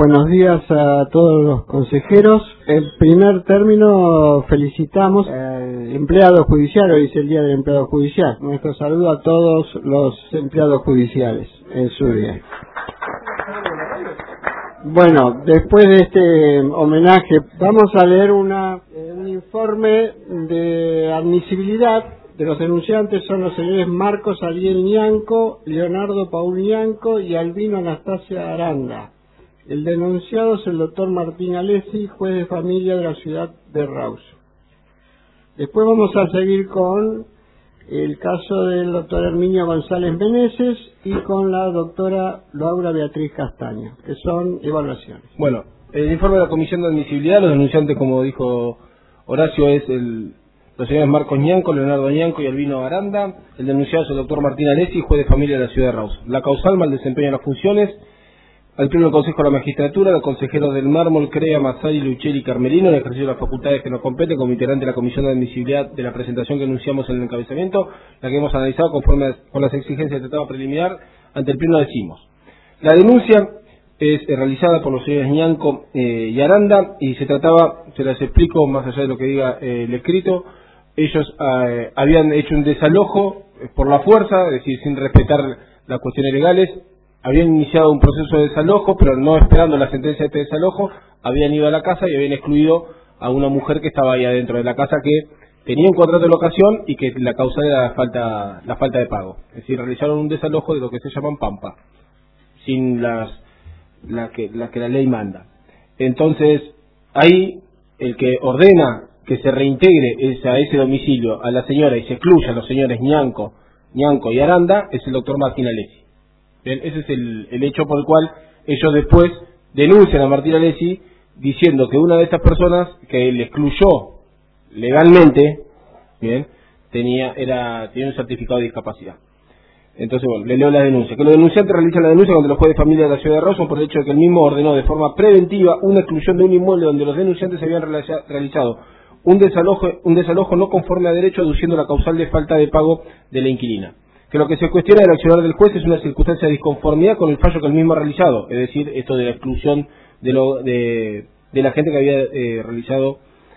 Buenos días a todos los consejeros. En primer término, felicitamos al empleado judicial. Hoy es el Día del Empleado Judicial. Nuestro saludo a todos los empleados judiciales en su día. Bueno, después de este homenaje, vamos a leer un informe de admisibilidad de los denunciantes. Son los señores Marcos Ariel Ñanco, Leonardo Paul Ñanco y Albino Anastasia Aranda. El denunciado es el doctor Martín Alessi, juez de familia de la ciudad de Rawson. Después vamos a seguir con el caso del doctor Herminio González Meneses y con la doctora Laura Beatriz Castaño, que son evaluaciones. Bueno, el informe de la Comisión de Admisibilidad, los denunciantes, como dijo Horacio, es los señores Marcos Ñanco, Leonardo Ñanco y Albino Aranda. El denunciado es el doctor Martín Alessi, juez de familia de la ciudad de Rawson. La causal, mal desempeño de las funciones. Al Pleno del Consejo de la Magistratura, los consejeros del Mármol, Crea, Massari, Lucheli y Carmelino, en ejercicio de las facultades que nos competen como integrante de la Comisión de Admisibilidad de la presentación que anunciamos en el encabezamiento, la que hemos analizado conforme con las exigencias del tratado preliminar, ante el Pleno decimos. La denuncia es realizada por los señores Ñanco y Aranda, y se las explico más allá de lo que diga el escrito. Ellos habían hecho un desalojo por la fuerza, es decir, sin respetar las cuestiones legales. Habían iniciado un proceso de desalojo, pero no esperando la sentencia de este desalojo, habían ido a la casa y habían excluido a una mujer que estaba ahí adentro de la casa, que tenía un contrato de locación y que la causa era la falta de pago. Es decir, realizaron un desalojo de lo que se llaman pampa, sin la que la ley manda. Entonces, ahí el que ordena que se reintegre a ese domicilio a la señora y se excluya a los señores Ñanco y Aranda es el doctor Martín Alessi. Bien, ese es el hecho por el cual ellos después denuncian a Martín Alessi diciendo que una de estas personas que le excluyó legalmente, bien, tenía un certificado de discapacidad. Entonces, bueno, le leo la denuncia. Que los denunciantes realizan la denuncia contra los jueces de familia de la ciudad de Rawson por el hecho de que el mismo ordenó de forma preventiva una exclusión de un inmueble donde los denunciantes habían realizado un desalojo no conforme a derecho, aduciendo la causal de falta de pago de la inquilina. Que lo que se cuestiona del accionar del juez es una circunstancia de disconformidad con el fallo que el mismo ha realizado, es decir, esto de la exclusión de la gente que había realizado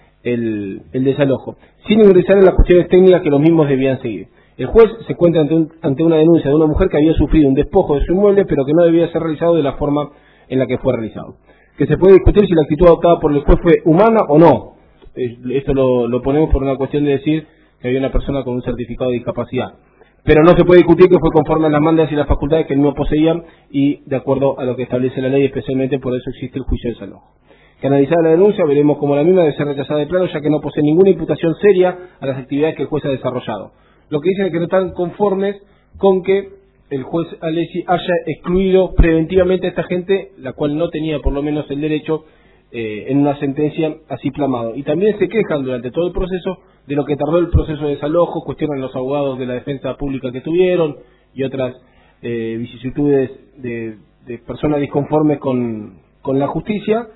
el desalojo, sin ingresar en las cuestiones técnicas que los mismos debían seguir. El juez se encuentra ante una denuncia de una mujer que había sufrido un despojo de su inmueble, pero que no debía ser realizado de la forma en la que fue realizado. Que se puede discutir si la actitud adoptada por el juez fue humana o no. Esto lo ponemos por una cuestión de decir que había una persona con un certificado de discapacidad. Pero no se puede discutir que fue conforme a las mandas y las facultades que él no poseía y de acuerdo a lo que establece la ley, especialmente por eso existe el juicio de desalojo. Que analizada la denuncia, veremos como la misma debe ser rechazada de plano, ya que no posee ninguna imputación seria a las actividades que el juez ha desarrollado. Lo que dicen es que no están conformes con que el juez Alessi haya excluido preventivamente a esta gente, la cual no tenía por lo menos el derecho en una sentencia así plamado. Y también se quejan durante todo el proceso de lo que tardó el proceso de desalojo, cuestionan los abogados de la defensa pública que tuvieron y otras vicisitudes de personas disconformes con la justicia,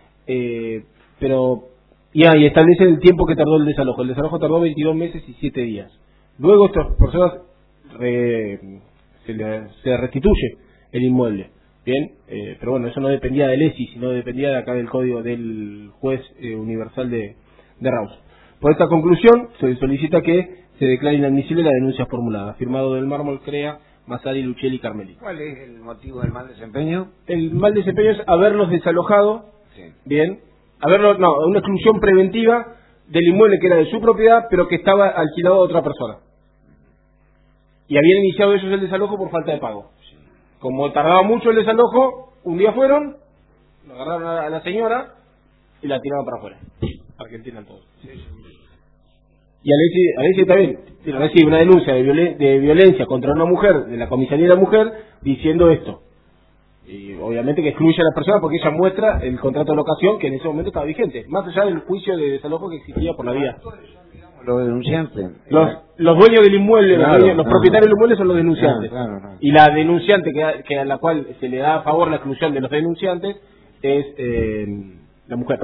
y establecen el tiempo que tardó el desalojo. El desalojo tardó 22 meses y 7 días. Luego estas personas se restituye el inmueble. Bien, pero bueno, eso no dependía del ESI, sino dependía de acá del código del juez universal de Rawson. Por esta conclusión, se solicita que se declare inadmisible la denuncia formulada. Firmado del Mármol, Crea, Massari, Lucheli y Carmelino. ¿Cuál es el motivo del mal desempeño? El mal desempeño es haberlos desalojado, sí. Bien, una exclusión preventiva del inmueble que era de su propiedad, pero que estaba alquilado a otra persona. Y habían iniciado ellos el desalojo por falta de pago. Como tardaba mucho el desalojo, un día fueron, lo agarraron a la señora y la tiraron para afuera, para que entiendan todos. Y Alessi también recibe una denuncia de violencia contra una mujer, de la comisaría de la mujer, diciendo esto. Y obviamente que excluye a la persona porque ella muestra el contrato de locación que en ese momento estaba vigente, más allá del juicio de desalojo que existía por la vía. Los denunciantes. Los dueños del inmueble, los propietarios del inmueble son los denunciantes. Claro. Y la denunciante que a la cual se le da a favor la exclusión de los denunciantes es la mujer.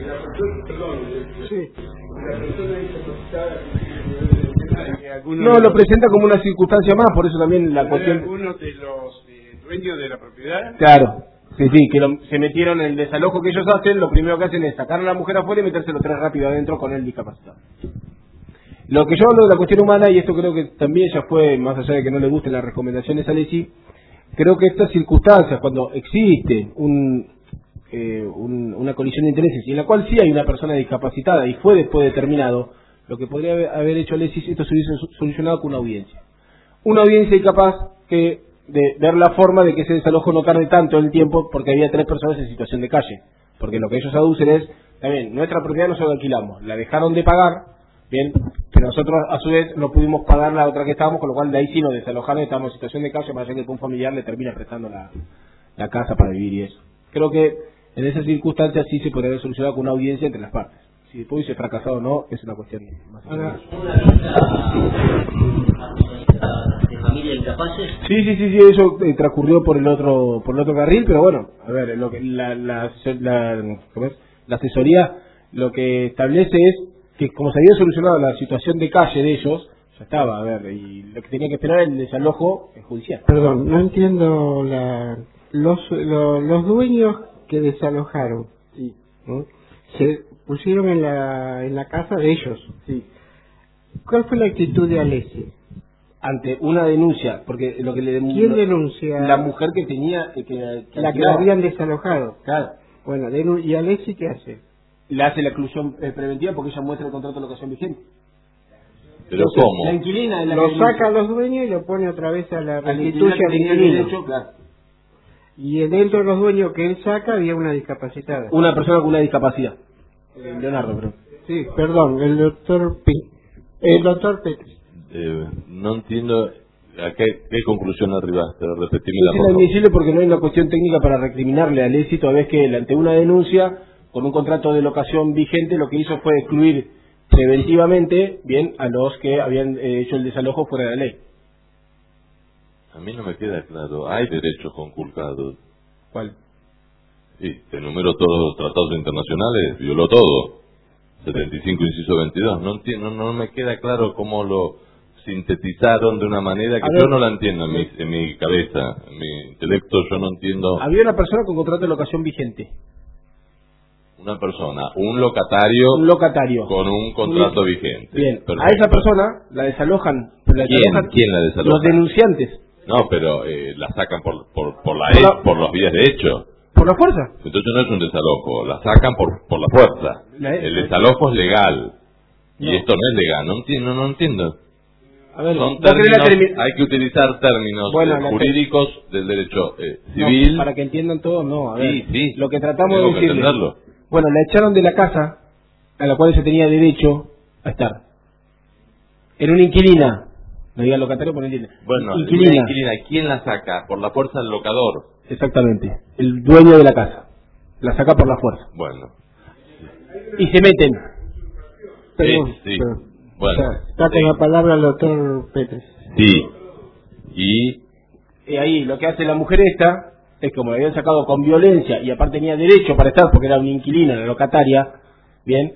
No, lo presenta como una circunstancia más, por eso también la cuestión. ¿Algunos de los dueños de la propiedad? Claro. Sí, que se metieron en el desalojo que ellos hacen, lo primero que hacen es sacar a la mujer afuera y metérselo tres rápido adentro con él discapacitado. Lo que yo hablo de la cuestión humana, y esto creo que también ya fue, más allá de que no le gusten las recomendaciones a Lesi, creo que estas circunstancias, cuando existe una colisión de intereses, y en la cual sí hay una persona discapacitada y fue después determinado, lo que podría haber hecho Lesi, esto se hubiese solucionado con una audiencia. Una audiencia incapaz de ver la forma de que ese desalojo no tarde tanto en el tiempo, porque había 3 personas en situación de calle. Porque lo que ellos aducen es, también, nuestra propiedad nosotros la alquilamos, la dejaron de pagar, bien, pero nosotros a su vez no pudimos pagar la otra que estábamos, con lo cual de ahí sí nos desalojaron y estábamos en situación de calle, para que un familiar le termina prestando la casa para vivir y eso. Creo que en esas circunstancias sí se podría haber solucionado con una audiencia entre las partes. Si después hubiese fracasado o no, es una cuestión más. ¿De familia incapaces? Sí, eso transcurrió por el otro carril, pero bueno, a ver, lo que la asesoría lo que establece es que como se había solucionado la situación de calle de ellos, ya estaba, a ver, y lo que tenía que esperar era el desalojo judicial. Perdón, no entiendo los dueños que desalojaron, Sí. ¿no? Se pusieron en la casa de ellos. Sí. ¿Cuál fue la actitud de Alessi? Ante una denuncia, porque lo que le ¿Quién denuncia? La mujer que tenía la que la habían desalojado. Claro. Bueno, ¿y Alessi qué hace? Le hace la exclusión preventiva porque ella muestra el contrato de locación vigente. ¿Pero Entonces, cómo? La inquilina es la Lo que saca a los dueños y lo pone otra vez a la restituya que al tenía inquilino. derecho, claro. Y dentro de los dueños que él saca había una discapacitada. Una persona con una discapacidad. Leonardo, pero. Sí, perdón, el doctor Pérez. No entiendo a qué conclusión arribaste. Repetímela, Es por favor. inadmisible porque no hay una cuestión técnica para recriminarle a Lesi, toda vez que él, ante una denuncia con un contrato de locación vigente, lo que hizo fue excluir preventivamente, bien, a los que habían hecho el desalojo fuera de la ley. A mí no me queda claro. Hay derechos conculcados. ¿Cuál? Sí, enumeró todos los tratados internacionales, violó todo. 75, inciso 22. No entiendo, no me queda claro cómo lo sintetizaron de una manera que yo no la entiendo en mi cabeza, en mi intelecto. Yo no entiendo. Había una persona con contrato de locación vigente. Una persona, un locatario, Un locatario. con un contrato vigente. Bien, Perfecto. a esa persona la desalojan. ¿Quién la desaloja? Los denunciantes. No, pero la sacan por los vías de hecho. ¿Por la fuerza? Entonces no es un desalojo, la sacan por la fuerza. El desalojo es legal. No. Y esto no es legal, no entiendo. A ver, Son ¿vos querés la términos, hay que utilizar términos jurídicos del derecho civil. No, para que entiendan todos, no. A ver, Sí. lo que tratamos Tengo de que decirle. entenderlo. Bueno, la echaron de la casa a la cual ella tenía derecho a estar. Era una inquilina. No diga locatario, pero no entiende. Bueno, inquilina. una inquilina, ¿quién la saca? Por la fuerza del locador. Exactamente. El dueño de la casa. La saca por la fuerza. Bueno. Y se meten. Perdón, sí. perdón. Bueno. Está con la palabra el doctor Pérez. Sí. Y Ahí lo que hace la mujer esta es como la habían sacado con violencia y aparte tenía derecho para estar porque era una inquilina, la locataria, bien,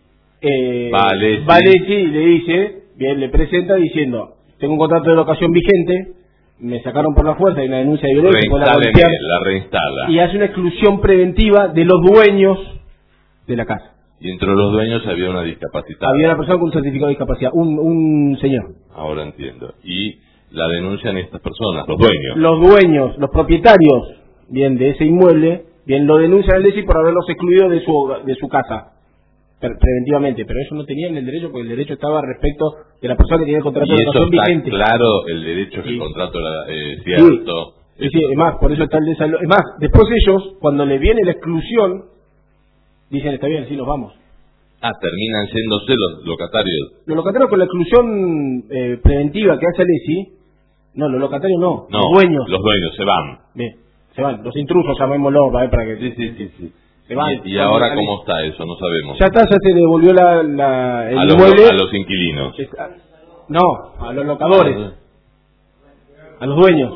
Valesi y le dice, bien, le presenta diciendo, tengo un contrato de locación vigente, me sacaron por la fuerza, hay una denuncia de violencia, la reinstala. y hace una exclusión preventiva de los dueños de la casa. Y entre los dueños había una discapacitada. Había una persona con un certificado de discapacidad, un señor. Ahora entiendo. Y la denuncian estas personas, los dueños. Los dueños, los propietarios, bien, de ese inmueble, bien, lo denuncian al DESI por haberlos excluido de su casa, preventivamente, pero ellos no tenían el derecho, porque el derecho estaba respecto de la persona que tenía el contrato Y de eso locación está vigente. claro, el derecho que Sí. el contrato era cierto. Sí, es más, por eso está el desalojo. Es más, después ellos, cuando le viene la exclusión, dicen, está bien, sí, nos vamos. Terminan siéndose los locatarios. Los locatarios con la exclusión preventiva que hace Alessi, no, los locatarios no, No, los dueños. los dueños se van. Bien, se van, los intrusos, llamémoslo, para que... Sí. Se van. ¿Y ahora cómo está eso? No sabemos. Ya está, ya se devolvió el a inmueble. los inquilinos. No, a los locadores, a los dueños.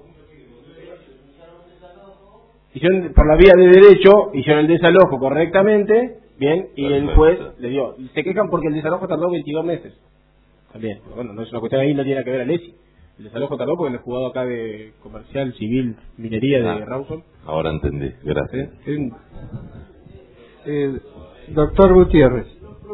Hicieron por la vía de derecho, hicieron el desalojo correctamente, bien, y el juez le dio. Se quejan porque el desalojo tardó 22 meses. También, bueno, no es una cuestión ahí, no tiene que ver a Alessi. El desalojo tardó porque en el juzgado acá de comercial, civil, minería de Rawson. Ahora entendí, gracias. Doctor Gutiérrez.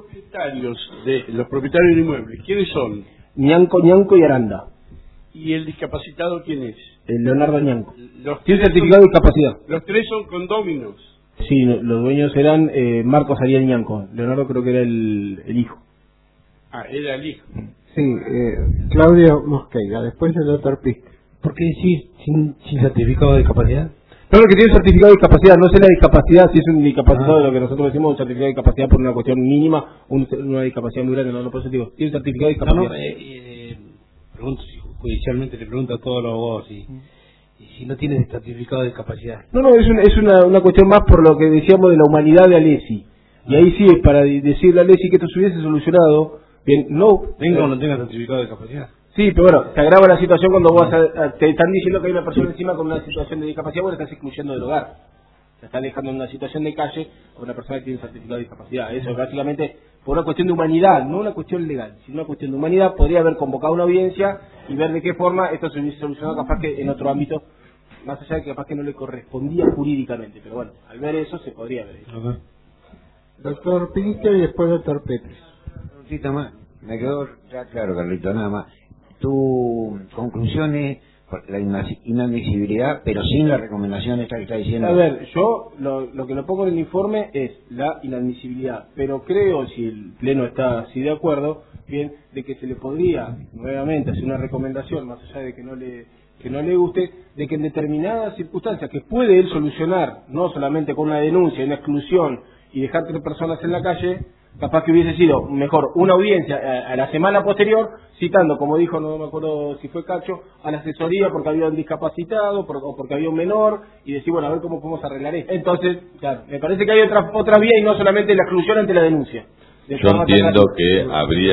Los propietarios del inmueble, ¿quiénes son? Ñanco y Aranda. ¿Y el discapacitado quién es? Leonardo Ñanco. Tiene Tiene certificado de discapacidad. Los tres son condóminos. Sí, los dueños eran Marcos Ariel Ñanco. Leonardo creo que era el hijo. Ah, era el hijo. Sí, Claudio Mosqueira, después el doctor Pisca. ¿Por qué decir sin certificado de discapacidad? No, lo que tiene certificado de discapacidad, no sé la discapacidad, si es un discapacitado de lo que nosotros decimos, un certificado de discapacidad por una cuestión mínima, una discapacidad muy grande, no por eso digo, tiene certificado de discapacidad. Pregunto, si judicialmente le pregunto a todos los abogados y si no tiene certificado de discapacidad. No, es una cuestión más por lo que decíamos de la humanidad de Alessi. Y ahí sí es para decirle a Alessi que esto se hubiese solucionado, bien, no. Tenga o no tenga certificado de discapacidad. Sí, pero bueno, se agrava la situación cuando vos te están diciendo que hay una persona encima con una situación de discapacidad, vos la estás excluyendo del hogar. Te estás dejando en una situación de calle con una persona que tiene certificado de discapacidad. Eso es básicamente por una cuestión de humanidad, no una cuestión legal, sino una cuestión de humanidad. Podría haber convocado una audiencia y ver de qué forma esto se hubiese solucionado capaz que en otro ámbito, más allá de que capaz que no le correspondía jurídicamente. Pero bueno, al ver eso se podría ver eso. Doctor Pinker y después doctor Petri. Más. Me quedó ya claro, Carlito, nada más. Tu conclusión es la inadmisibilidad, pero sin la recomendación esta que está diciendo. A ver, yo lo que lo pongo en el informe es la inadmisibilidad, pero creo, si el Pleno está así de acuerdo, bien, de que se le podría nuevamente hacer una recomendación, más allá de que no le guste, de que en determinadas circunstancias que puede él solucionar, no solamente con una denuncia, una exclusión y dejar 3 personas en la calle, capaz que hubiese sido mejor una audiencia a la semana posterior, citando, como dijo, no me acuerdo si fue Cacho, a la asesoría porque había un discapacitado o porque había un menor, y decir, bueno, a ver cómo podemos arreglar esto. Entonces, claro, me parece que hay otras vías y no solamente la exclusión ante la denuncia. Yo entiendo que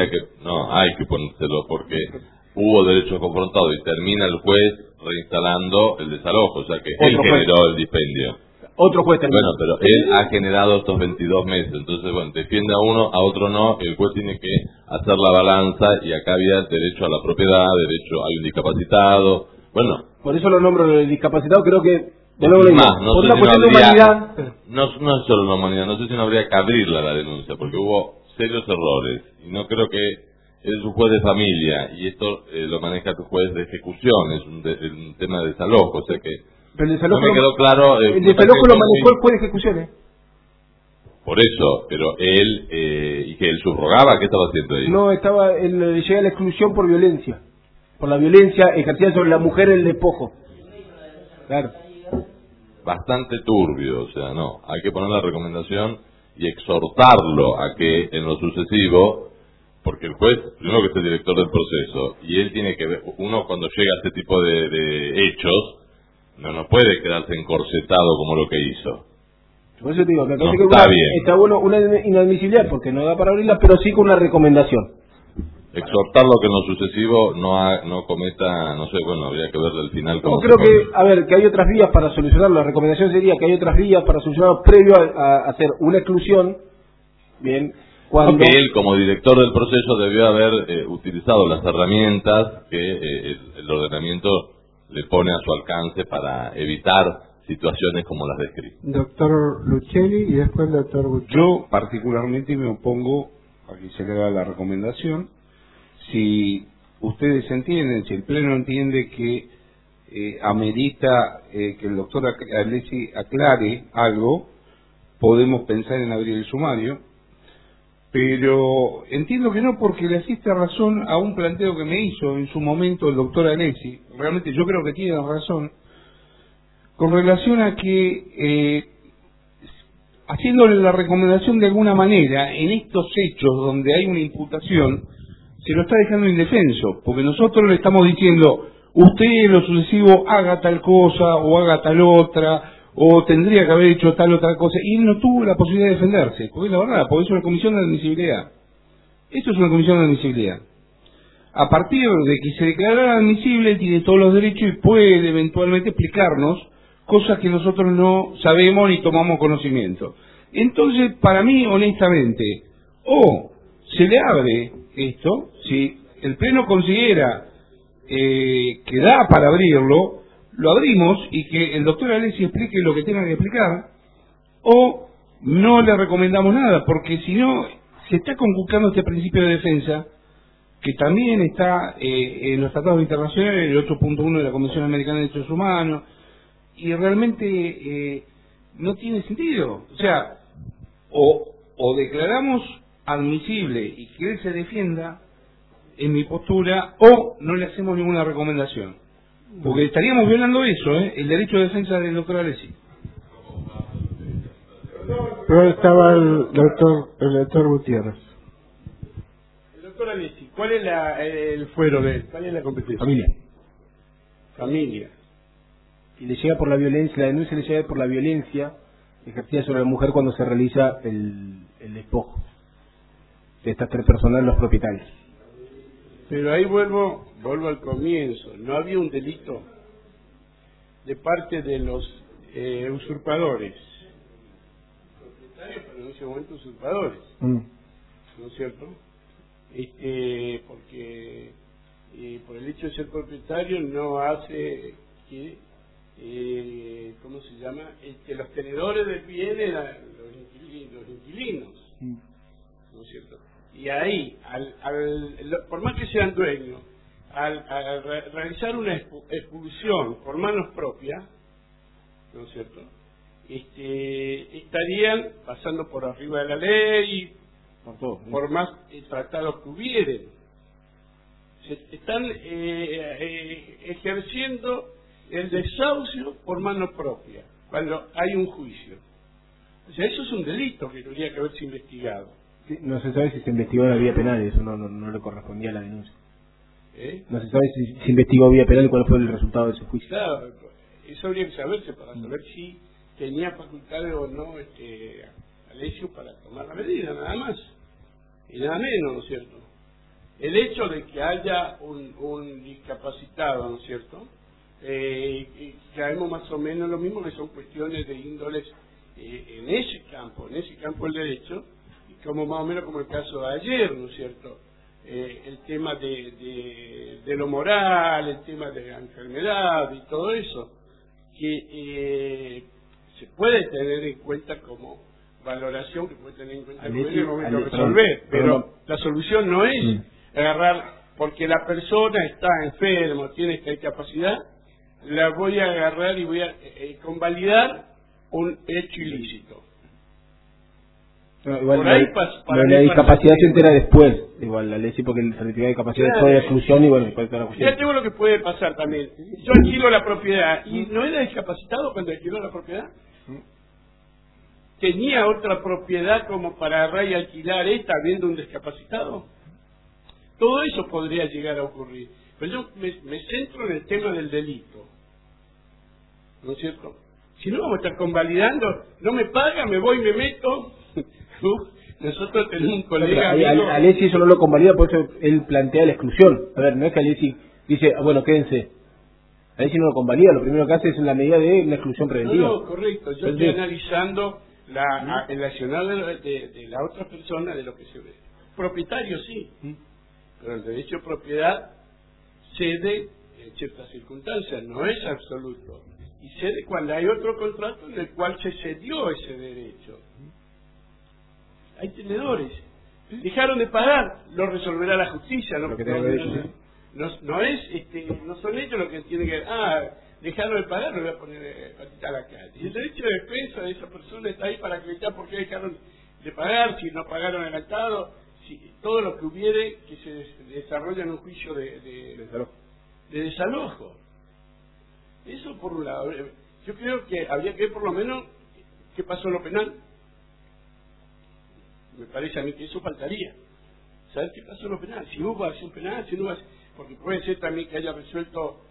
hay que ponérselo porque hubo derechos confrontados y termina el juez reinstalando el desalojo, o sea que él generó el dispendio. Otro juez termina. Bueno, pero él ha generado estos 22 meses, entonces, bueno, defiende a uno, a otro no, el juez tiene que hacer la balanza y acá había derecho a la propiedad, derecho al discapacitado, bueno. Por eso lo nombro el discapacitado, creo que, por una cuestión de humanidad. No es solo la humanidad, no sé si no habría que abrirla la denuncia, porque hubo serios errores, y no creo que es un juez de familia, y esto lo maneja tu juez de ejecución, es un tema de desalojo, o sea que pero el desalojo no me quedó claro. El desalojo lo manejó el juez de ejecuciones. Por eso, pero él, y que él subrogaba, ¿qué estaba haciendo ahí? No, él llega a la exclusión por violencia. Por la violencia ejercida sobre la mujer el despojo. Claro. Bastante turbio, o sea, no. Hay que poner la recomendación y exhortarlo a que en lo sucesivo, porque el juez, primero que es el director del proceso, y él tiene que ver, uno cuando llega a este tipo de hechos, no puede quedarse encorsetado como lo que hizo. Por eso te digo, me parece que está bueno una inadmisibilidad, porque no da para abrirla, pero sí con una recomendación. Exhortarlo que en lo sucesivo no cometa, no sé, bueno, habría que ver del final cómo. No, creo que hay otras vías para solucionarlo. La recomendación sería que hay otras vías para solucionarlo previo a hacer una exclusión. Bien. Porque él, como director del proceso, debió haber utilizado las herramientas que el ordenamiento le pone a su alcance para evitar situaciones como las describe. Doctor Luchelli y después el doctor Gutiérrez. Yo particularmente me opongo a que se le haga la recomendación. Si ustedes entienden, si el Pleno entiende que amerita que el doctor Alessi aclare algo, podemos pensar en abrir el sumario. Pero entiendo que no, porque le asiste razón a un planteo que me hizo en su momento el doctor Alessi. Realmente yo creo que tiene razón, con relación a que, haciéndole la recomendación de alguna manera, en estos hechos donde hay una imputación, se lo está dejando indefenso, porque nosotros le estamos diciendo, usted en lo sucesivo haga tal cosa, o haga tal otra, o tendría que haber hecho tal otra cosa, y él no tuvo la posibilidad de defenderse, porque es la verdad, porque es una comisión de admisibilidad. Esto es una comisión de admisibilidad. A partir de que se declarara admisible, tiene todos los derechos y puede eventualmente explicarnos cosas que nosotros no sabemos ni tomamos conocimiento. Entonces, para mí, honestamente, o se le abre esto, si el Pleno considera que da para abrirlo, lo abrimos y que el doctor Alessi explique lo que tenga que explicar, o no le recomendamos nada, porque si no, se está conculcando este principio de defensa, que también está en los tratados internacionales, el 8.1 de la Convención Americana de Derechos Humanos, y realmente no tiene sentido. O sea, o declaramos admisible y que él se defienda en mi postura, o no le hacemos ninguna recomendación. Porque estaríamos violando eso, el derecho de defensa del doctor Alessi. Pero estaba el doctor Gutiérrez. El doctor Alessi, ¿cuál es el fuero de él? ¿Cuál es la competencia? Familia. Y le llega por la violencia, la denuncia le llega por la violencia ejercida sobre la mujer cuando se realiza el despojo de estas 3 personas, los propietarios. Pero ahí vuelvo al comienzo. No había un delito de parte de los usurpadores. Propietarios, pero en ese momento usurpadores. ¿No es cierto? Porque por el hecho de ser propietario no hace que, ¿cómo se llama? Que los tenedores de bienes eran los inquilinos. ¿No es cierto? Y ahí, por más que sean dueños, al realizar una expulsión por manos propias, ¿no es cierto?, estarían pasando por arriba de la ley, por más tratados que hubieran. Están ejerciendo el desahucio por mano propia, cuando hay un juicio. O sea, eso es un delito que tendría que haberse investigado. No se sabe si se investigó en la vía penal, eso no le correspondía a la denuncia. No se sabe si se investigó vía penal y cuál fue el resultado de ese juicio. Claro, eso habría que saberse para saber si tenía facultades o no Alessio para tomar la medida, nada más. Y nada menos, ¿no es cierto? El hecho de que haya un discapacitado, ¿no es cierto? Caemos más o menos lo mismo, que son cuestiones de índoles en ese campo del derecho, como más o menos como el caso de ayer, ¿no es cierto? El tema de lo moral, el tema de la enfermedad y todo eso, que se puede tener en cuenta como valoración, que puede tener en cuenta en el momento de resolver, pero la solución no es agarrar, porque la persona está enferma, tiene esta discapacidad, la voy a agarrar y voy a convalidar un hecho ilícito. No, igual la discapacidad se entera después, igual la ley sí, porque el certificado de discapacidad es de exclusión y bueno, después toda la cuestión. Ya tengo lo que puede pasar también. Yo alquilo la propiedad y no era discapacitado cuando alquiló la propiedad. ¿Tenía otra propiedad como para agarrar y alquilar esta habiendo un discapacitado? Todo eso podría llegar a ocurrir. Pero yo me centro en el tema del delito. ¿No es cierto? Si no, vamos a estar convalidando, no me paga, me voy y me meto. Nosotros tenemos un colega. Alessi eso no lo convalida, por eso él plantea la exclusión. A ver, no es que Alessi dice, bueno, quédense. Alessi no lo convalida, lo primero que hace es en la medida de una exclusión preventiva. No, correcto. Yo estoy analizando el accionar de la otra persona, de lo que se ve. Propietario sí, pero el derecho de propiedad cede en ciertas circunstancias, no es absoluto. Y cede cuando hay otro contrato en el cual se cedió ese derecho. Hay tenedores, dejaron de pagar, lo resolverá la justicia, no son ellos los que tienen que dejaron de pagar, lo voy a poner patita a la calle. Y el derecho de defensa de esa persona está ahí para acreditar por qué dejaron de pagar, si no pagaron el altado, si todo lo que hubiere que se desarrolla en un juicio de desalojo. Eso por un lado. Yo creo que habría que ver por lo menos qué pasó en lo penal. Me parece a mí que eso faltaría. ¿Saber qué pasó en lo penal? Si hubo acción penal, si no hubo acción... Porque puede ser también que haya resuelto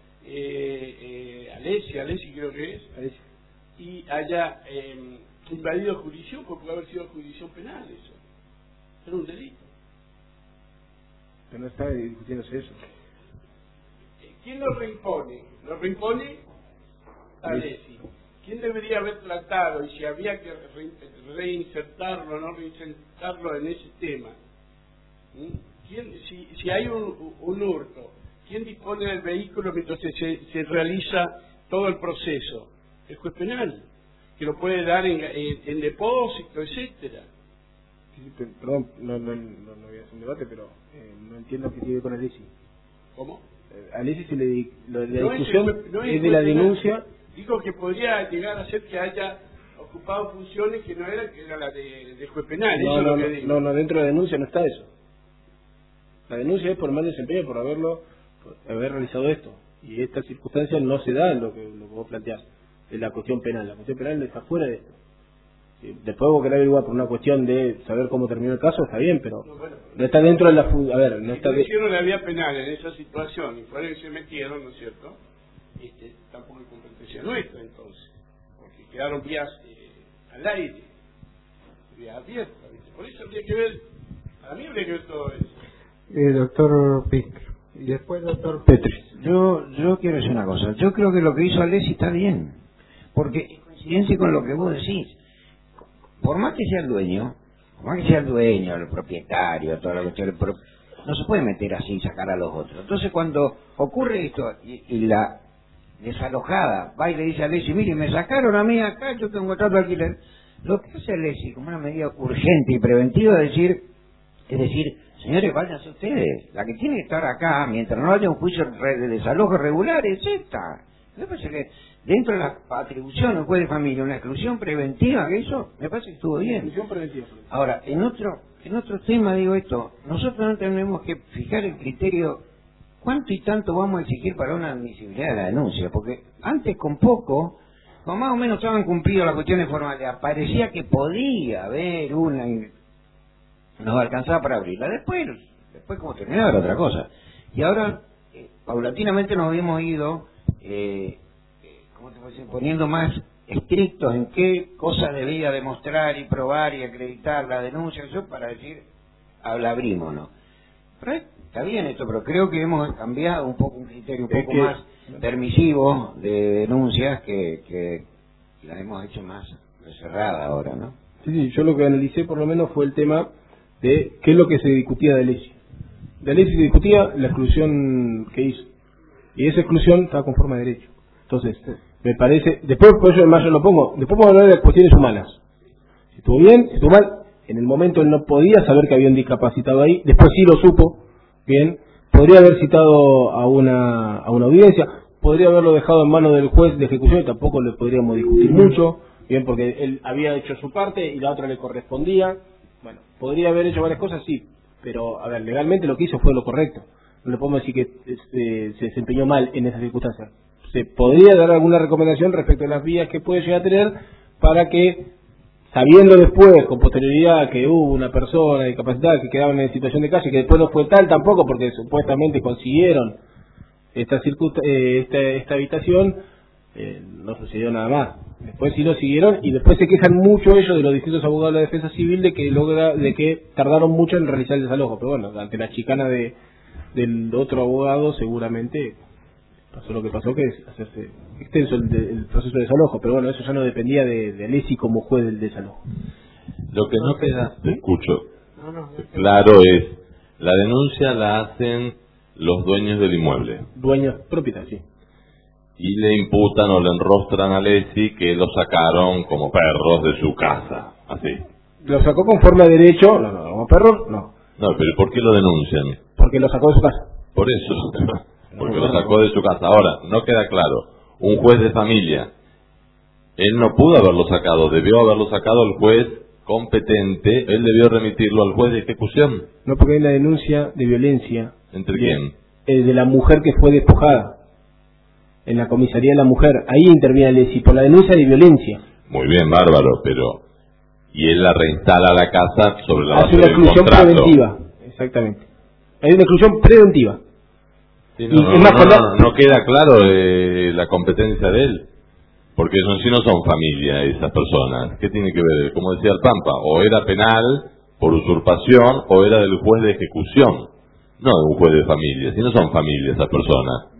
Alessi creo que es, y haya invadido jurisdicción, porque puede haber sido jurisdicción penal eso. Era un delito. Pero no está discutiéndose eso. ¿Quién lo reimpone? Lo reimpone Alessi. ¿Quién debería haber tratado y si había que reinsertarlo o no reinsertarlo en ese tema? Si hay un hurto, ¿quién dispone del vehículo mientras se realiza todo el proceso? El juez penal, que lo puede dar en depósito, etcétera. Perdón, no voy a hacer un debate, pero no entiendo qué tiene que ver con Alessi. ¿Cómo? A Alessi se le la No discusión es es de la denuncia. Digo que podría llegar a ser que haya ocupado funciones que no eran, que era la de juez penal. Eso es lo que digo. No, dentro de la denuncia no está eso. La denuncia es por mal desempeño, por haber realizado esto. Y esta circunstancia no se da en lo que vos planteás, en la cuestión penal. La cuestión penal está fuera de esto. Si después vos querés averiguar por una cuestión de saber cómo terminó el caso, está bien, pero no está dentro de la... A ver, no está... Si hicieron la vía penal en esa situación y fueron que se metieron, ¿no es cierto? Tampoco es competencia nuestra, entonces. Porque quedaron vías al aire, vías abiertas, ¿viste? Por eso habría que ver, a mí habría que ver todo eso. Doctor Pic. Y después, doctor Petri. Yo quiero decir una cosa. Yo creo que lo que hizo Alessi está bien. Porque en coincidencia con lo que vos decís, por más que sea el dueño, el propietario, toda la cuestión, no se puede meter así y sacar a los otros. Entonces cuando ocurre esto y la desalojada va y le dice a Alessi, mire, me sacaron a mí acá, yo tengo contrato de alquiler, lo que hace Alessi como una medida urgente y preventiva es decir, señores, váyanse ustedes, la que tiene que estar acá mientras no haya un juicio de desalojo regular es esta. Me parece que dentro de la atribución del juez de familia, una exclusión preventiva, que eso me parece que estuvo bien. Exclusión preventiva. Ahora, en otro tema digo esto, nosotros no tenemos que fijar el criterio cuánto y tanto vamos a exigir para una admisibilidad de la denuncia, porque antes con poco, con más o menos estaban cumplidas las cuestiones formales, parecía que podía haber una, nos alcanzaba para abrirla, después como terminaba era otra cosa. Y ahora, paulatinamente nos habíamos ido poniendo más estrictos en qué cosas debía demostrar y probar y acreditar la denuncia, eso para decir, la abrimos, ¿no? Pero está bien esto, pero creo que hemos cambiado un poco un criterio un poco más permisivo de denuncias que la hemos hecho más cerrada ahora, ¿no? Sí, yo lo que analicé por lo menos fue el tema de qué es lo que se discutía de Alessi. De Alessi se discutía la exclusión que hizo. Y esa exclusión estaba conforme a derecho. Entonces, me parece, después por eso además yo lo pongo, después vamos a hablar de cuestiones humanas. Si estuvo bien, si estuvo mal, en el momento él no podía saber que había un discapacitado ahí, después sí lo supo, bien, podría haber citado a una audiencia, podría haberlo dejado en manos del juez de ejecución y tampoco le podríamos discutir mucho, bien, porque él había hecho su parte y la otra le correspondía. Bueno, podría haber hecho varias cosas, sí, pero, a ver, legalmente lo que hizo fue lo correcto. No le podemos decir que se desempeñó mal en esas circunstancias. Se podría dar alguna recomendación respecto a las vías que puede llegar a tener para que, sabiendo después, con posterioridad, que hubo una persona discapacitada que quedaba en situación de calle, que después no fue tal tampoco, porque supuestamente consiguieron esta habitación, no sucedió nada más. Después sí lo siguieron y después se quejan mucho ellos de los distintos abogados de la defensa civil de que tardaron mucho en realizar el desalojo, pero bueno, ante la chicana del otro abogado seguramente pasó lo que pasó, que es hacerse extenso el proceso de desalojo, pero bueno, eso ya no dependía de Alessi como juez del desalojo. Lo que no queda, escucho, claro es, la denuncia la hacen los dueños del inmueble. Dueños, propietarios, sí. Y le imputan o le enrostran a Alessi que lo sacaron como perros de su casa, así. ¿Lo sacó conforme a derecho? No, como perros, no. No, pero ¿por qué lo denuncian? Porque lo sacó de su casa. Por eso, porque lo sacó de su casa. Ahora, no queda claro, un juez de familia, él no pudo haberlo sacado, debió haberlo sacado el juez competente, él debió remitirlo al juez de ejecución. No, porque hay una denuncia de violencia. ¿Entre quién? De la mujer que fue despojada. En la comisaría de la mujer, ahí interviene Alessi por la denuncia de violencia. Muy bien, bárbaro, pero y él la reinstala a la casa sobre la base una del exclusión contrato. Preventiva, exactamente. Hay una exclusión preventiva. Sí, no queda claro la competencia de él, porque en sí no son familia esas personas. ¿Qué tiene que ver? Como decía el Pampa, o era penal por usurpación o era del juez de ejecución, no de un juez de familia. Si no son familia esas personas,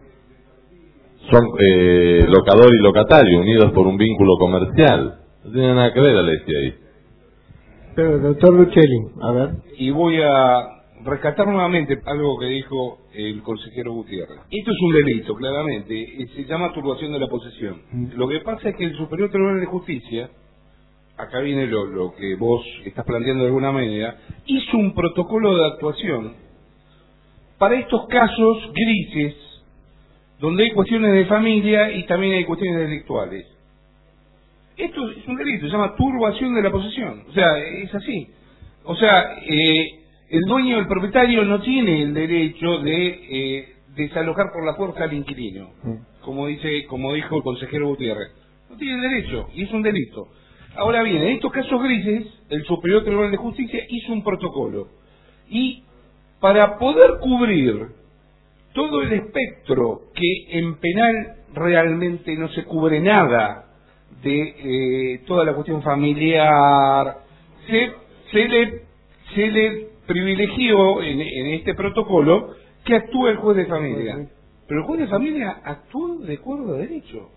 son locador y locatario unidos por un vínculo comercial. No tiene nada que ver Alessi ahí. Pero doctor Lucelli, a ver. Y voy a rescatar nuevamente algo que dijo el consejero Gutiérrez. Esto es un delito, claramente, se llama turbación de la posesión. Lo que pasa es que el Superior Tribunal de Justicia, acá viene lo que vos estás planteando de alguna manera, hizo un protocolo de actuación para estos casos grises, donde hay cuestiones de familia y también hay cuestiones delictuales. Esto es un delito, se llama turbación de la posesión, o sea, es así. O sea, el dueño, el propietario no tiene el derecho de desalojar por la fuerza al inquilino, como dijo el consejero Gutiérrez. No tiene derecho, y es un delito. Ahora bien, en estos casos grises, el Superior Tribunal de Justicia hizo un protocolo. Y para poder cubrir todo el espectro, que en penal realmente no se cubre nada de toda la cuestión familiar, se le privilegió en este protocolo que actúe el juez de familia. Pero el juez de familia actuó de acuerdo a derecho.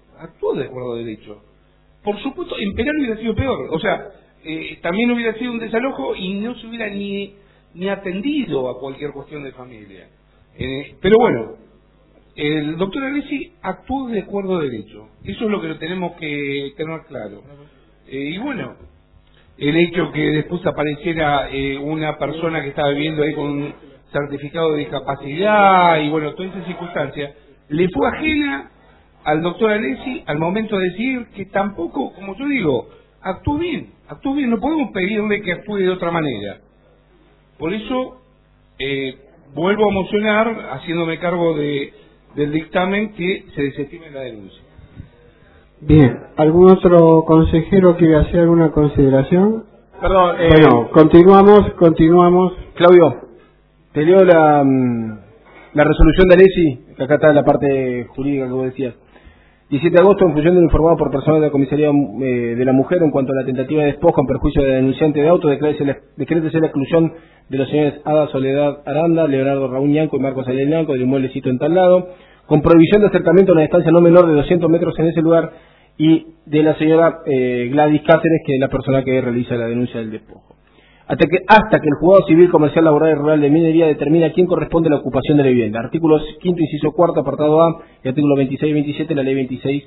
Por supuesto, en penal hubiera sido peor. O sea, también hubiera sido un desalojo y no se hubiera ni atendido a cualquier cuestión de familia. Pero bueno, el doctor Alessi actuó de acuerdo a derecho. Eso es lo que lo tenemos que tener claro. Y bueno, el hecho que después apareciera una persona que estaba viviendo ahí con un certificado de discapacidad y bueno, toda esa circunstancia, le fue ajena al doctor Alessi al momento de decir que tampoco, como yo digo, actuó bien, no podemos pedirle que actúe de otra manera. Por eso vuelvo a mocionar, haciéndome cargo del dictamen, que se desestime la denuncia. Bien, ¿algún otro consejero quiere hacer alguna consideración? Perdón, bueno, continuamos. Claudio, te leo la resolución de Alessi, que acá está en la parte jurídica que vos decías. 17 de agosto, en función de lo informado por personal de la Comisaría de la Mujer en cuanto a la tentativa de despojo en perjuicio de la denunciante de auto, decrétese la exclusión de los señores Ada Soledad Aranda, Leonardo Raúl Ñanco y Marcos Ariel Ñanco del inmueble sito en tal lado, con prohibición de acercamiento a una distancia no menor de 200 metros en ese lugar, y de la señora Gladys Cáceres, que es la persona que realiza la denuncia del despojo. Hasta que el juzgado civil, comercial, laboral y rural de minería determina a quién corresponde la ocupación de la vivienda. Artículos 5º, inciso 4º, apartado A, y artículo 26 y 27 de la ley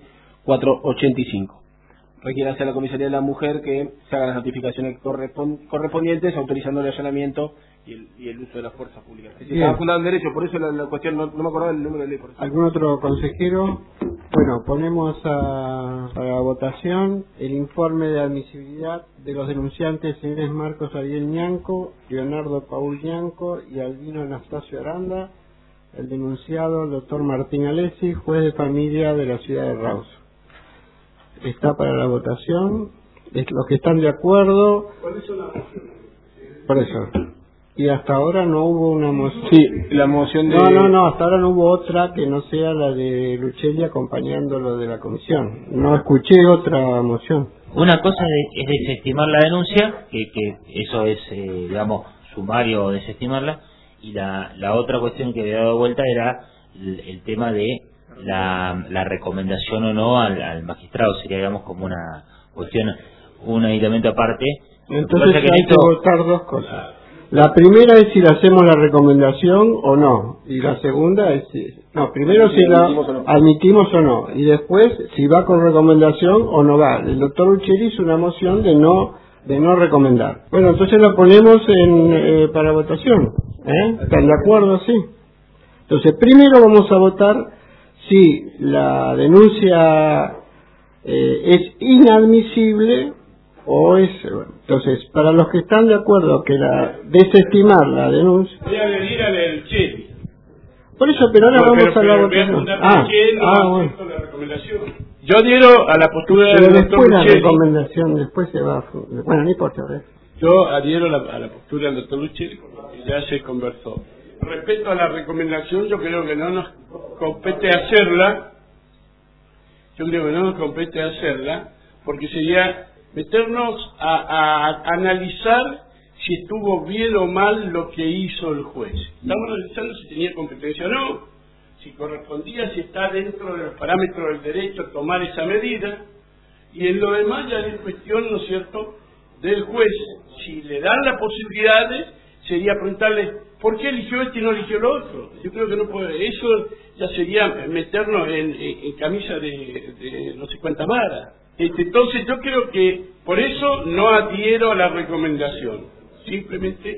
26.485. Requiere hacer la Comisaría de la Mujer que se hagan las notificaciones correspondientes, autorizando el allanamiento y el uso de las fuerzas públicas. Estaba fundado en derecho, por eso la cuestión, no me acordaba el número de ley. Por eso. ¿Algún otro consejero? Bueno, ponemos a votación el informe de admisibilidad de los denunciantes señores Marcos Ariel Ñanco, Leonardo Paul Ñanco y Albino Anastasio Aranda, el denunciado el doctor Martín Alessi, juez de familia de la ciudad de Rawson. Está para la votación. Los que están de acuerdo. ¿Cuáles son las mociones? Por eso. Y hasta ahora no hubo una moción. Sí, la moción de... No, hasta ahora no hubo otra que no sea la de Luchelli acompañando lo de la comisión. No escuché otra moción. Una cosa es desestimar la denuncia, que eso es, digamos, sumario desestimarla, y la otra cuestión que había dado vuelta era el tema de la recomendación o no al magistrado. Sería, digamos, como una cuestión, un aditamento aparte. Entonces hay que votar dos cosas. La primera es si le hacemos la recomendación o no, y la segunda es primero si la admitimos o no, y después si va con recomendación o no va. El doctor Luchelli hizo una moción de no recomendar. Bueno, entonces la ponemos para votación. ¿Están de acuerdo? Sí. Entonces primero vamos a votar si la denuncia es inadmisible o es... Entonces, para los que están de acuerdo que desestimar la denuncia... Voy a venir a leer el Cheli. Por eso, pero ahora vamos a la votación. Bueno. La recomendación. Yo adhiero a la postura del doctor Luchelli. Después la recomendación, después se va... Bueno, no importa. Yo adhiero a la postura del doctor Luchelli, porque ya se conversó. Respecto a la recomendación, yo creo que no nos compete hacerla. Porque sería meternos a analizar si estuvo bien o mal lo que hizo el juez. Estamos analizando si tenía competencia o no, si correspondía, si está dentro de los parámetros del derecho tomar esa medida, y en lo demás ya es cuestión, ¿no es cierto?, del juez, si le dan las posibilidades, sería preguntarle ¿por qué eligió este y no eligió lo otro? Yo creo que no puede, eso ya sería meternos en camisa de no sé cuánta vara. Entonces yo creo que por eso no adhiero a la recomendación, simplemente.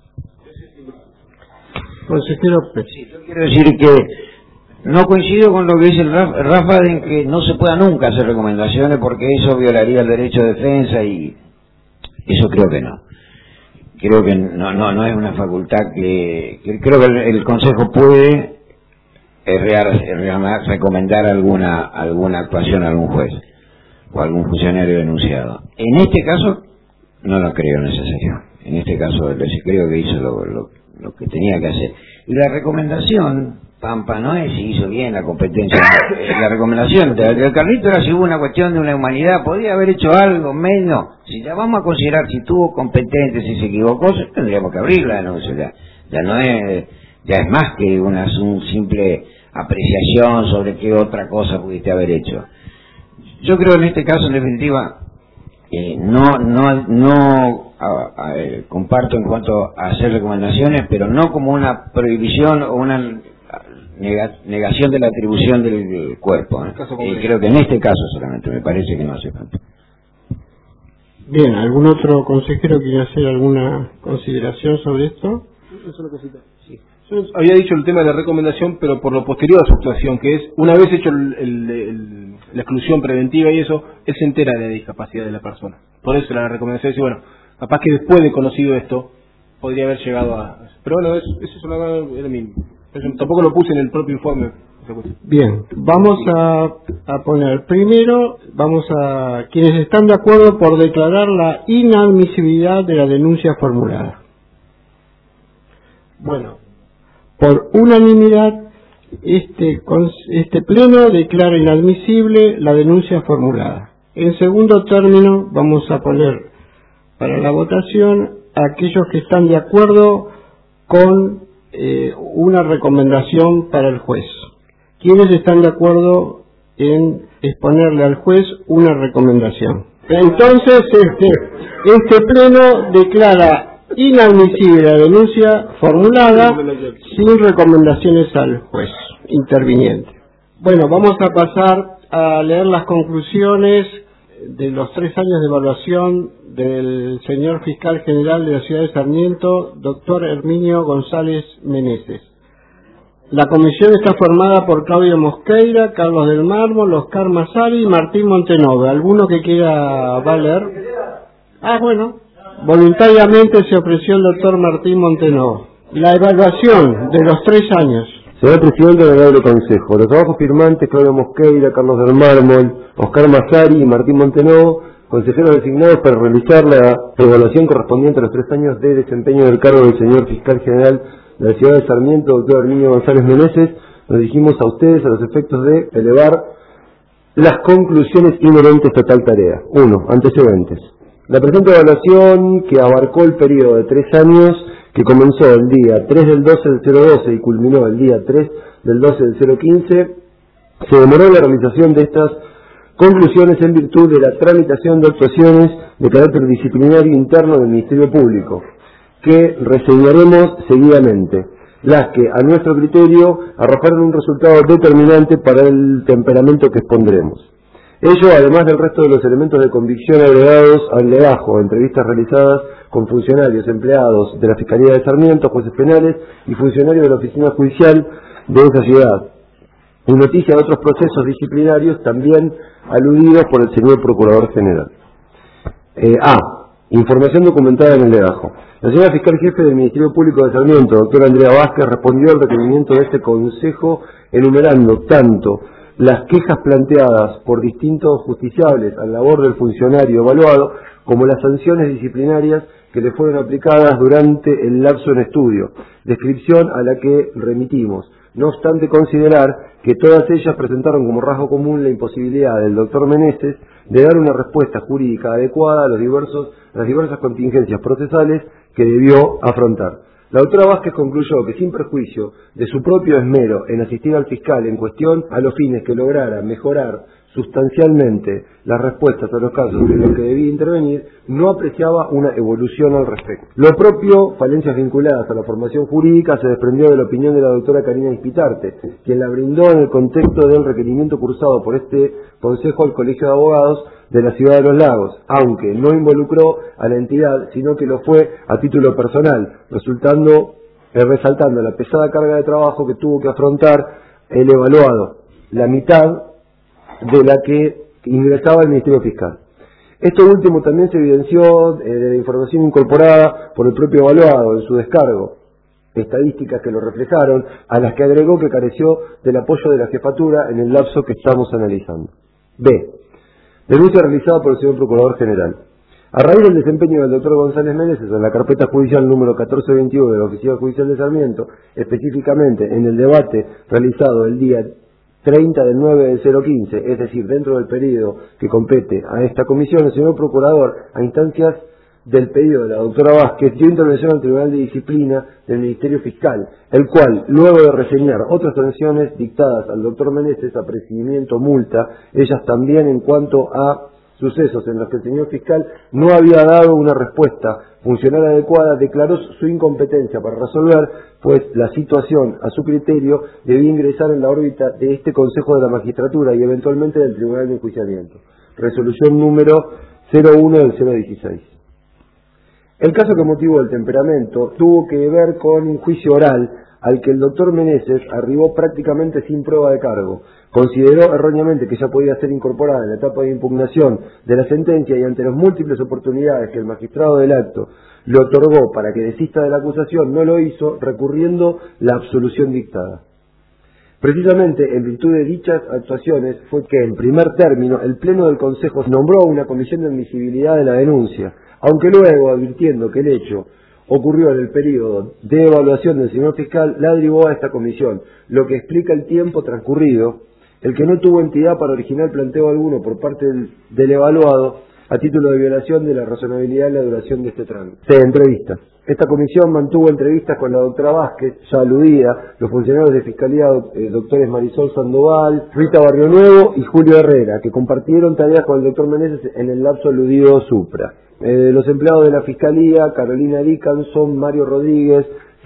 Consejero sí, yo quiero decir que no coincido con lo que dice el Rafa en que no se pueda nunca hacer recomendaciones porque eso violaría el derecho de defensa y eso creo que no. Creo que no es una facultad que creo que el Consejo puede recomendar alguna actuación a algún juez o a algún funcionario denunciado. En este caso no lo creo necesario. En este caso creo que hizo lo que tenía que hacer. Y la recomendación, Pampa, no es si hizo bien la competencia. La recomendación del Carlito era si hubo una cuestión de una humanidad, podría haber hecho algo menos. Si ya vamos a considerar si tuvo competente, si se equivocó, tendríamos que abrir la denuncia. Ya es más que una simple apreciación sobre qué otra cosa pudiste haber hecho. Yo creo en este caso, en definitiva, comparto en cuanto a hacer recomendaciones, pero no como una prohibición o una negación de la atribución del cuerpo. Creo que en este caso solamente, me parece que no hace falta. Bien, ¿algún otro consejero quiere hacer alguna consideración sobre esto? Sí. Yo había dicho el tema de la recomendación, pero por lo posterior a su actuación, que es, una vez hecho la exclusión preventiva y eso, él se entera de la discapacidad de la persona. Por eso la recomendación es, bueno, capaz que después de conocido esto, podría haber llegado a... Pero bueno, eso es era mi... Tampoco lo puse en el propio informe. Bien, vamos a poner primero, quienes están de acuerdo por declarar la inadmisibilidad de la denuncia formulada. Bueno, por unanimidad, este pleno declara inadmisible la denuncia formulada. En segundo término, vamos a poner para la votación a aquellos que están de acuerdo con una recomendación para el juez. ¿Quiénes están de acuerdo en exponerle al juez una recomendación? Entonces, este pleno declara inadmisible la denuncia formulada sin recomendaciones al juez interviniente. Bueno, vamos a pasar a leer las conclusiones de los 3 años de evaluación del señor fiscal general de la ciudad de Sarmiento, doctor Herminio González Meneses. La comisión está formada por Claudio Mosqueira, Carlos del Mármol, Oscar Massari y Martín Montenove. ¿Alguno que quiera valer? Bueno, voluntariamente se ofreció el doctor Martín Montenove. La evaluación de los 3 años. Señor Presidente del Honorable Consejo, los trabajos firmantes Claudio Mosqueira, Carlos del Mármol, Oscar Massari y Martín Montenove, consejeros designados para realizar la evaluación correspondiente a los 3 años de desempeño del cargo del señor fiscal general de la ciudad de Sarmiento, doctor Herminio González Meneses, nos dirigimos a ustedes a los efectos de elevar las conclusiones inherentes a tal tarea. 1. Antecedentes. La presente evaluación, que abarcó el periodo de 3 años, que comenzó el día 3 del 12 del 012 y culminó el día 3 del 12 del 015, se demoró en la realización de estas conclusiones en virtud de la tramitación de actuaciones de carácter disciplinario interno del Ministerio Público, que reseñaremos seguidamente, las que a nuestro criterio arrojaron un resultado determinante para el temperamento que expondremos. Ello, además del resto de los elementos de convicción agregados al legajo, entrevistas realizadas con funcionarios, empleados de la Fiscalía de Sarmiento, jueces penales y funcionarios de la Oficina Judicial de esa ciudad, y noticia de otros procesos disciplinarios también aludidos por el señor Procurador General. Información documentada en el legajo. La señora fiscal jefe del Ministerio Público de Sarmiento, doctora Andrea Vázquez, respondió al requerimiento de este Consejo enumerando tanto las quejas planteadas por distintos justiciables a la labor del funcionario evaluado, como las sanciones disciplinarias que le fueron aplicadas durante el lapso en estudio, descripción a la que remitimos. No obstante considerar que todas ellas presentaron como rasgo común la imposibilidad del doctor Meneses de dar una respuesta jurídica adecuada a las diversas contingencias procesales que debió afrontar. La doctora Vázquez concluyó que, sin perjuicio de su propio esmero en asistir al fiscal en cuestión a los fines que lograra mejorar sustancialmente las respuestas a los casos en los que debía intervenir, no apreciaba una evolución al respecto. Lo propio, falencias vinculadas a la formación jurídica, se desprendió de la opinión de la doctora Karina Ispitarte, quien la brindó en el contexto del requerimiento cursado por este Consejo al Colegio de Abogados de la Ciudad de los Lagos, aunque no involucró a la entidad, sino que lo fue a título personal, resaltando la pesada carga de trabajo que tuvo que afrontar el evaluado, la mitad de la que ingresaba el Ministerio Fiscal. Esto último también se evidenció de la información incorporada por el propio evaluado en su descargo, estadísticas que lo reflejaron, a las que agregó que careció del apoyo de la jefatura en el lapso que estamos analizando. B. Denuncia realizada por el señor Procurador General. A raíz del desempeño del doctor González Meneses en la carpeta judicial número 1421 de la Oficina Judicial de Sarmiento, específicamente en el debate realizado el día 30 del 9 del 015, es decir, dentro del periodo que compete a esta comisión, el señor Procurador, a instancias del pedido de la doctora Vázquez, dio intervención al Tribunal de Disciplina del Ministerio Fiscal, el cual, luego de reseñar otras sanciones dictadas al doctor Meneses, apercibimiento, multa, ellas también en cuanto a sucesos en los que el señor fiscal no había dado una respuesta funcional adecuada, declaró su incompetencia para resolver, pues la situación, a su criterio, debía ingresar en la órbita de este Consejo de la Magistratura y eventualmente del Tribunal de Enjuiciamiento. Resolución número 01 del 016. El caso que motivó el temperamento tuvo que ver con un juicio oral al que el doctor Meneses arribó prácticamente sin prueba de cargo. Consideró erróneamente que ya podía ser incorporada en la etapa de impugnación de la sentencia y ante las múltiples oportunidades que el magistrado del acto le otorgó para que desista de la acusación, no lo hizo, recurriendo la absolución dictada. Precisamente en virtud de dichas actuaciones fue que en primer término el Pleno del Consejo nombró una comisión de admisibilidad de la denuncia, aunque luego, advirtiendo que el hecho ocurrió en el periodo de evaluación del señor fiscal, la derivó a esta comisión, lo que explica el tiempo transcurrido, el que no tuvo entidad para originar planteo alguno por parte del evaluado a título de violación de la razonabilidad y la duración de este trámite. Entrevista. Esta comisión mantuvo entrevistas con la doctora Vázquez, ya aludida, los funcionarios de Fiscalía, doctores Marisol Sandoval, Rita Barrio Nuevo y Julio Herrera, que compartieron tareas con el doctor Meneses en el lapso aludido supra. Los empleados de la Fiscalía, Carolina Dickinson, Mario Rodríguez,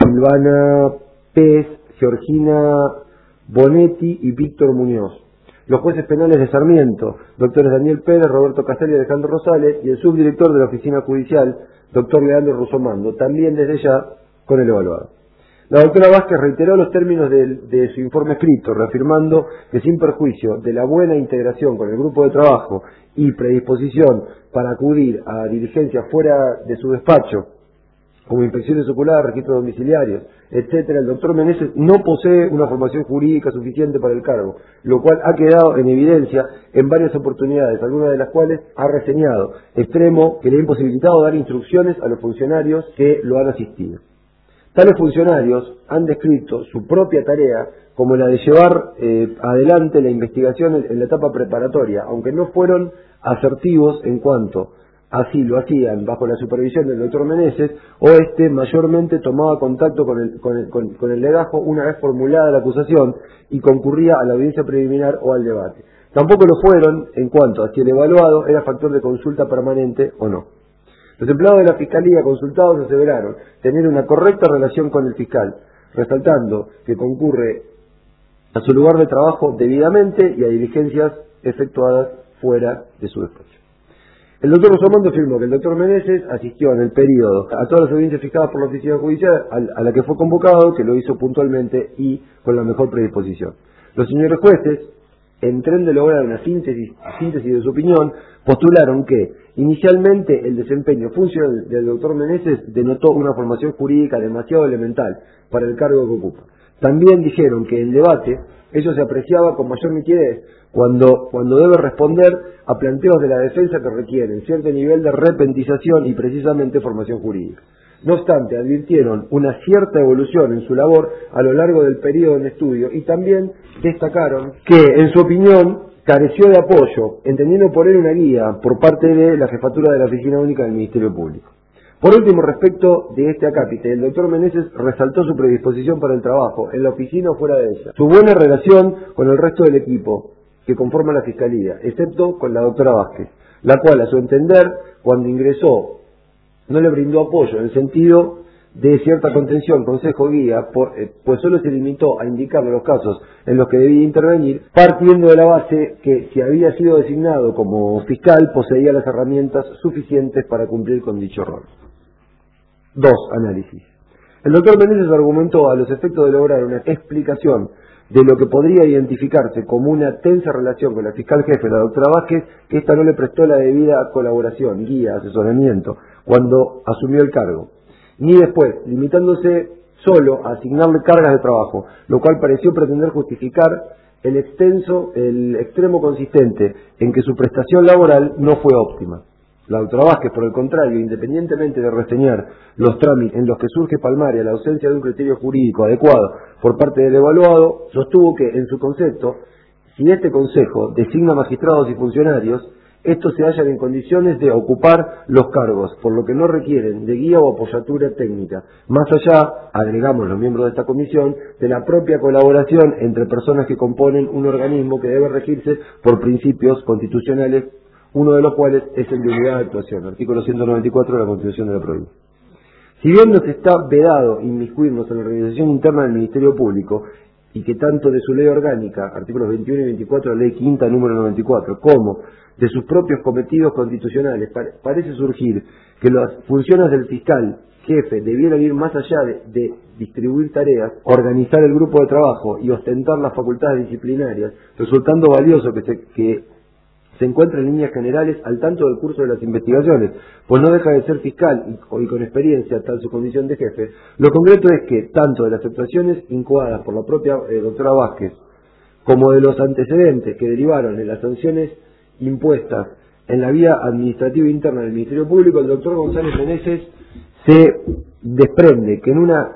Silvana Pez, Georgina Bonetti y Víctor Muñoz. Los jueces penales de Sarmiento, doctores Daniel Pérez, Roberto Castelli y Alejandro Rosales, y el subdirector de la oficina judicial, doctor Leandro Rusomando, también desde ya con el evaluado. La doctora Vázquez reiteró los términos de su informe escrito, reafirmando que sin perjuicio de la buena integración con el grupo de trabajo y predisposición para acudir a diligencias fuera de su despacho, como inspecciones oculares, registros domiciliarios, etcétera, el doctor Meneses no posee una formación jurídica suficiente para el cargo, lo cual ha quedado en evidencia en varias oportunidades, algunas de las cuales ha reseñado, extremo que le ha imposibilitado dar instrucciones a los funcionarios que lo han asistido. Tales funcionarios han descrito su propia tarea como la de llevar adelante la investigación en la etapa preparatoria, aunque no fueron asertivos en cuanto así lo hacían bajo la supervisión del doctor Meneses, o mayormente tomaba contacto con el legajo una vez formulada la acusación y concurría a la audiencia preliminar o al debate. Tampoco lo fueron en cuanto a si el evaluado era factor de consulta permanente o no. Los empleados de la Fiscalía consultados aseveraron tener una correcta relación con el fiscal, resaltando que concurre a su lugar de trabajo debidamente y a diligencias efectuadas fuera de su despacho. El doctor Rusomando afirmó que el doctor Meneses asistió en el periodo a todas las audiencias fijadas por la oficina judicial a la que fue convocado, que lo hizo puntualmente y con la mejor predisposición. Los señores jueces, en tren de lograr una síntesis de su opinión, postularon que inicialmente el desempeño funcional del doctor Meneses denotó una formación jurídica demasiado elemental para el cargo que ocupa. También dijeron que el debate, ello se apreciaba con mayor nitidez cuando debe responder a planteos de la defensa que requieren cierto nivel de repentización y precisamente formación jurídica. No obstante, advirtieron una cierta evolución en su labor a lo largo del periodo en estudio y también destacaron que, en su opinión, careció de apoyo, entendiendo por él una guía por parte de la jefatura de la Oficina Única del Ministerio Público. Por último, respecto de este acápite, el doctor Meneses resaltó su predisposición para el trabajo, en la oficina o fuera de ella, su buena relación con el resto del equipo, que conforman la Fiscalía, excepto con la doctora Vázquez, la cual, a su entender, cuando ingresó, no le brindó apoyo en el sentido de cierta contención, consejo, guía, pues solo se limitó a indicarle los casos en los que debía intervenir, partiendo de la base que si había sido designado como fiscal, poseía las herramientas suficientes para cumplir con dicho rol. 2. Análisis. El doctor Meneses argumentó a los efectos de lograr una explicación de lo que podría identificarse como una tensa relación con la fiscal jefe, la doctora Vázquez, que ésta no le prestó la debida colaboración, guía, asesoramiento, cuando asumió el cargo, ni después, limitándose solo a asignarle cargas de trabajo, lo cual pareció pretender justificar el extremo consistente en que su prestación laboral no fue óptima. La doctora Vázquez, por el contrario, independientemente de reseñar los trámites en los que surge palmaria la ausencia de un criterio jurídico adecuado por parte del evaluado, sostuvo que, en su concepto, si este Consejo designa magistrados y funcionarios, estos se hallan en condiciones de ocupar los cargos, por lo que no requieren de guía o apoyatura técnica, más allá, agregamos los miembros de esta comisión, de la propia colaboración entre personas que componen un organismo que debe regirse por principios constitucionales, uno de los cuales es el de unidad de actuación, artículo 194 de la Constitución de la provincia. Si bien nos está vedado inmiscuirnos en la organización interna del Ministerio Público, y que tanto de su ley orgánica, artículos 21 y 24 de la ley quinta número 94, como de sus propios cometidos constitucionales, parece surgir que las funciones del fiscal jefe debieran ir más allá de distribuir tareas, organizar el grupo de trabajo y ostentar las facultades disciplinarias, resultando valioso que se encuentra en líneas generales al tanto del curso de las investigaciones, pues no deja de ser fiscal y con experiencia tal su condición de jefe. Lo concreto es que tanto de las actuaciones incoadas por la propia doctora Vázquez como de los antecedentes que derivaron en las sanciones impuestas en la vía administrativa interna del Ministerio Público, el doctor González Meneses se desprende que en una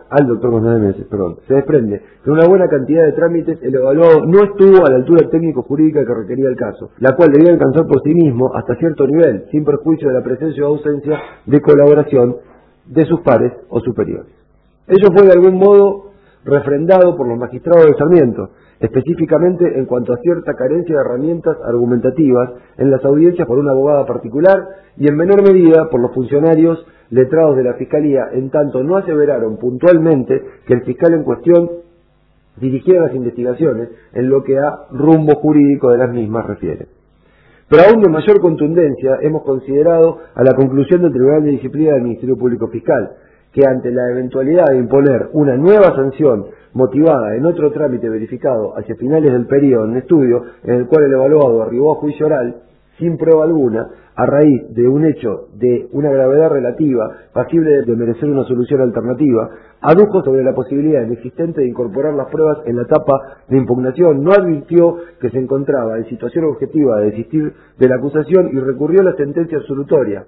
buena cantidad de trámites el evaluado no estuvo a la altura técnico-jurídica que requería el caso, la cual debía alcanzar por sí mismo hasta cierto nivel, sin perjuicio de la presencia o ausencia de colaboración de sus pares o superiores. Ello fue de algún modo refrendado por los magistrados de Sarmiento, específicamente en cuanto a cierta carencia de herramientas argumentativas en las audiencias por una abogada particular y en menor medida por los funcionarios letrados de la Fiscalía, en tanto no aseveraron puntualmente que el fiscal en cuestión dirigiera las investigaciones en lo que a rumbo jurídico de las mismas refiere. Pero aún de mayor contundencia hemos considerado a la conclusión del Tribunal de Disciplina del Ministerio Público Fiscal, que ante la eventualidad de imponer una nueva sanción motivada en otro trámite verificado hacia finales del periodo en estudio, en el cual el evaluado arribó a juicio oral sin prueba alguna, a raíz de un hecho de una gravedad relativa, pasible de merecer una solución alternativa, adujo sobre la posibilidad inexistente de incorporar las pruebas en la etapa de impugnación, no advirtió que se encontraba en situación objetiva de desistir de la acusación y recurrió a la sentencia absolutoria.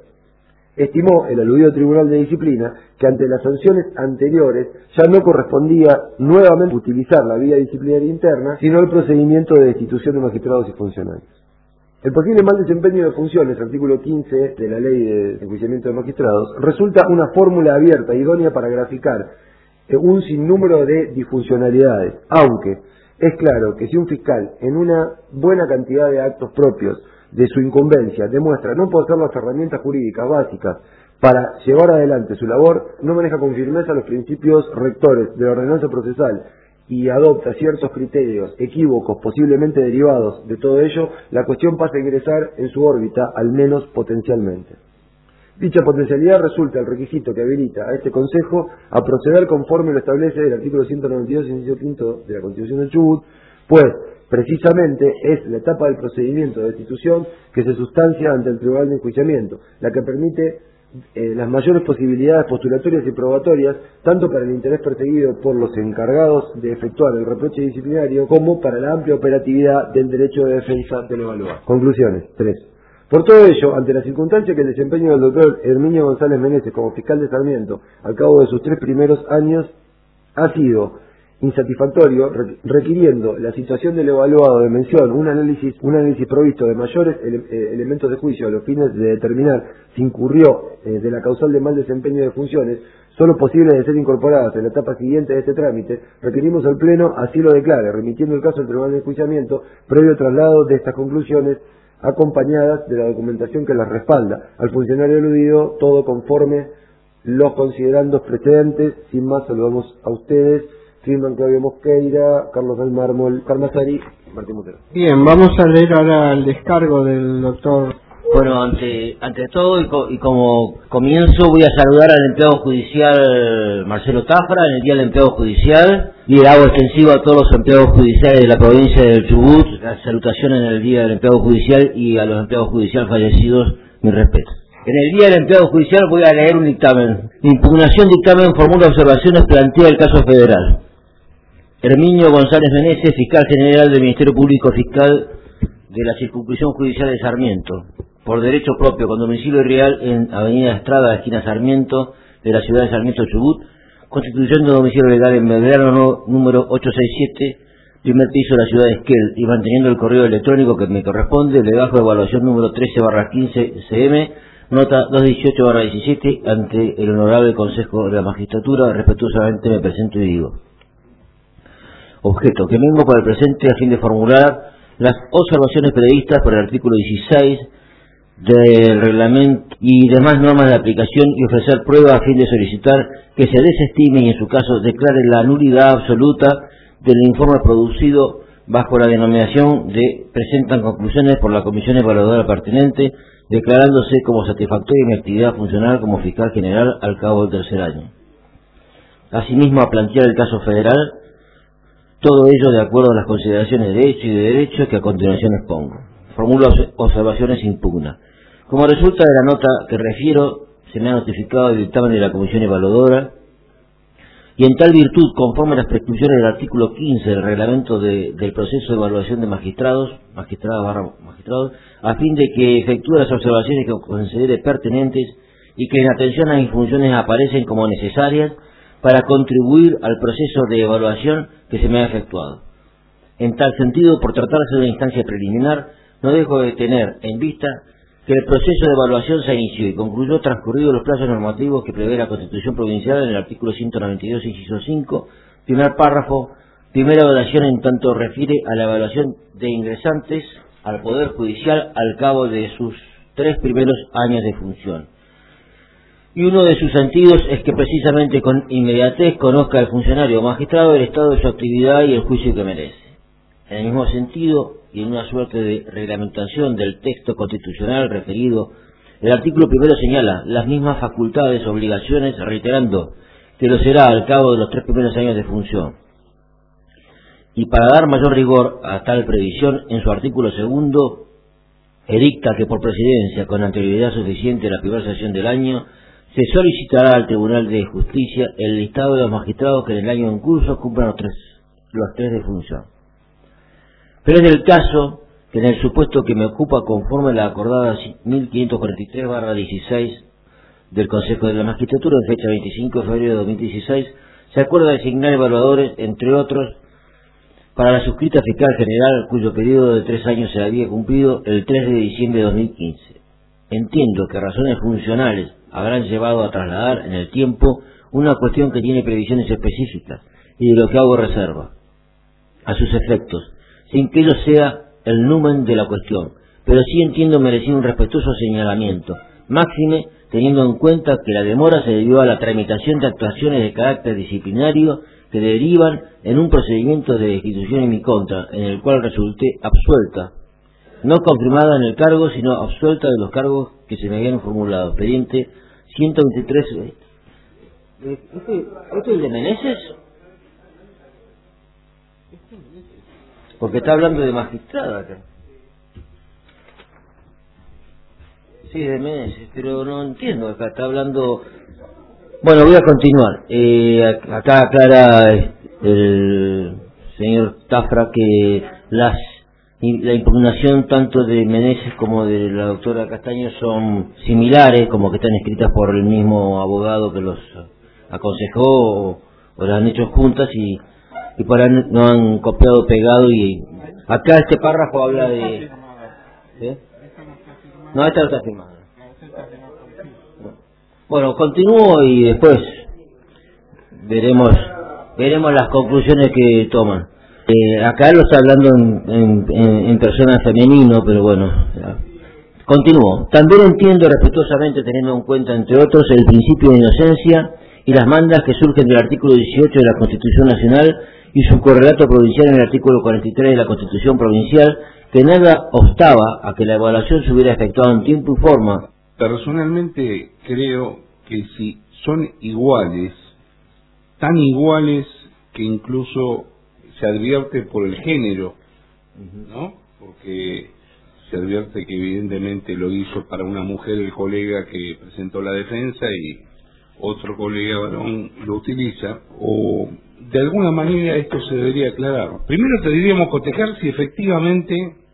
Estimó el aludido Tribunal de Disciplina que ante las sanciones anteriores ya no correspondía nuevamente utilizar la vía disciplinaria interna, sino el procedimiento de destitución de magistrados y funcionarios. El posible mal desempeño de funciones, artículo 15 de la Ley de Enjuiciamiento de Magistrados, resulta una fórmula abierta idónea para graficar un sinnúmero de disfuncionalidades, aunque es claro que si un fiscal en una buena cantidad de actos propios de su incumbencia demuestra no poseer las herramientas jurídicas básicas para llevar adelante su labor, no maneja con firmeza los principios rectores de la ordenanza procesal y adopta ciertos criterios equívocos posiblemente derivados de todo ello, la cuestión pasa a ingresar en su órbita, al menos potencialmente. Dicha potencialidad resulta el requisito que habilita a este Consejo a proceder conforme lo establece el artículo 192, inciso quinto de la Constitución del Chubut, pues precisamente es la etapa del procedimiento de destitución que se sustancia ante el Tribunal de Enjuiciamiento, la que permite las mayores posibilidades postulatorias y probatorias, tanto para el interés perseguido por los encargados de efectuar el reproche disciplinario, como para la amplia operatividad del derecho de defensa del evaluado. Conclusiones. 3. Por todo ello, ante la circunstancia que el desempeño del doctor Herminio González Meneses como fiscal de Sarmiento, al cabo de sus 3 primeros años, ha sido insatisfactorio, requiriendo la situación del evaluado de mención un análisis provisto de mayores elementos de juicio a los fines de determinar si incurrió de la causal de mal desempeño de funciones, solo posibles de ser incorporadas en la etapa siguiente de este trámite, requerimos al Pleno así lo declare, remitiendo el caso al Tribunal de Enjuiciamiento, previo traslado de estas conclusiones acompañadas de la documentación que las respalda al funcionario eludido, todo conforme los considerandos precedentes. Sin más, saludamos a ustedes. Firman Claudio Mosqueira, Carlos del Mármol, Carmazari, Martín Montero. Bien, vamos a leer ahora el descargo del doctor. Bueno, ante todo y como comienzo voy a saludar al empleado judicial Marcelo Tafra en el Día del Empleado Judicial y le hago extensivo a todos los empleados judiciales de la provincia del Chubut las salutaciones en el Día del Empleado Judicial y a los empleados judiciales fallecidos mi respeto. En el Día del Empleado Judicial voy a leer un dictamen. Impugnación dictamen formula observaciones, plantea el caso federal. Herminio González Meneses, fiscal general del Ministerio Público Fiscal de la Circunscripción Judicial de Sarmiento, por derecho propio, con domicilio real en Avenida Estrada, esquina Sarmiento, de la ciudad de Sarmiento, Chubut, constituyendo domicilio legal en Belgrano número 867, primer piso de la ciudad de Esquel, y manteniendo el correo electrónico que me corresponde, debajo de evaluación número 13/15 CM, nota 218/17, ante el Honorable Consejo de la Magistratura, respetuosamente me presento y digo. Objeto, que vengo por el presente a fin de formular las observaciones previstas por el artículo 16 del reglamento y demás normas de aplicación y ofrecer prueba a fin de solicitar que se desestime y en su caso declare la nulidad absoluta del informe producido bajo la denominación de presentan conclusiones por la comisión evaluadora pertinente, declarándose como satisfactoria mi actividad funcional como fiscal general al cabo del tercer año. Asimismo, a plantear el caso federal, todo ello de acuerdo a las consideraciones de hecho y de derecho que a continuación expongo. Formulo observaciones impugna. Como resulta de la nota que refiero, se me ha notificado el dictamen de la comisión evaluadora y en tal virtud, conforme a las prescripciones del artículo 15 del reglamento del proceso de evaluación de magistrados, a fin de que efectúe las observaciones que considere pertinentes y que en atención a mis funciones aparecen como necesarias para contribuir al proceso de evaluación que se me ha efectuado. En tal sentido, por tratarse de una instancia preliminar, no dejo de tener en vista que el proceso de evaluación se inició y concluyó transcurridos los plazos normativos que prevé la Constitución Provincial en el artículo 192, inciso 5, primer párrafo, primera evaluación en tanto refiere a la evaluación de ingresantes al Poder Judicial al cabo de sus 3 primeros años de función. Y uno de sus sentidos es que precisamente con inmediatez conozca el funcionario o magistrado el estado de su actividad y el juicio que merece. En el mismo sentido, y en una suerte de reglamentación del texto constitucional referido, el artículo primero señala las mismas facultades, obligaciones, reiterando que lo será al cabo de los 3 primeros años de función. Y para dar mayor rigor a tal previsión, en su artículo segundo, edicta que por presidencia, con anterioridad suficiente a la primera sesión del año, se solicitará al Tribunal de Justicia el listado de los magistrados que en el año en curso cumplan los tres de función. Pero es del caso que en el supuesto que me ocupa conforme a la acordada 1543/16 del Consejo de la Magistratura en fecha 25 de febrero de 2016, se acuerda designar evaluadores, entre otros, para la suscrita fiscal general cuyo periodo de 3 años se había cumplido el 3 de diciembre de 2015. Entiendo que razones funcionales habrán llevado a trasladar en el tiempo una cuestión que tiene previsiones específicas y de lo que hago reserva a sus efectos, sin que ello sea el numen de la cuestión, pero sí entiendo merecer un respetuoso señalamiento, máxime teniendo en cuenta que la demora se debió a la tramitación de actuaciones de carácter disciplinario que derivan en un procedimiento de destitución en mi contra, en el cual resulté absuelta, no confirmada en el cargo, sino absuelta de los cargos que se me habían formulado. Expediente 123. ¿Esto es de Meneses? Porque está hablando de magistrada acá. Sí, de Meneses, pero no entiendo. Acá está hablando... Bueno, voy a continuar. Acá aclara el señor Tafra que la impugnación tanto de Meneses como de la doctora Castaño son similares, como que están escritas por el mismo abogado que los aconsejó o las han hecho juntas, y y por ahí no han copiado, pegado, y acá este párrafo habla de... ¿sí? No, esta no está firmada. Bueno, continúo y después veremos las conclusiones que toman. Acá lo está hablando en persona femenino, pero bueno, continúo. También entiendo respetuosamente, teniendo en cuenta, entre otros, el principio de inocencia y las mandas que surgen del artículo 18 de la Constitución Nacional y su correlato provincial en el artículo 43 de la Constitución Provincial, que nada obstaba a que la evaluación se hubiera efectuado en tiempo y forma. Personalmente creo que si son iguales, tan iguales que incluso se advierte por el género, ¿no? Porque se advierte que evidentemente lo hizo para una mujer el colega que presentó la defensa y otro colega varón lo utiliza, o de alguna manera esto se debería aclarar. Primero deberíamos cotejar si efectivamente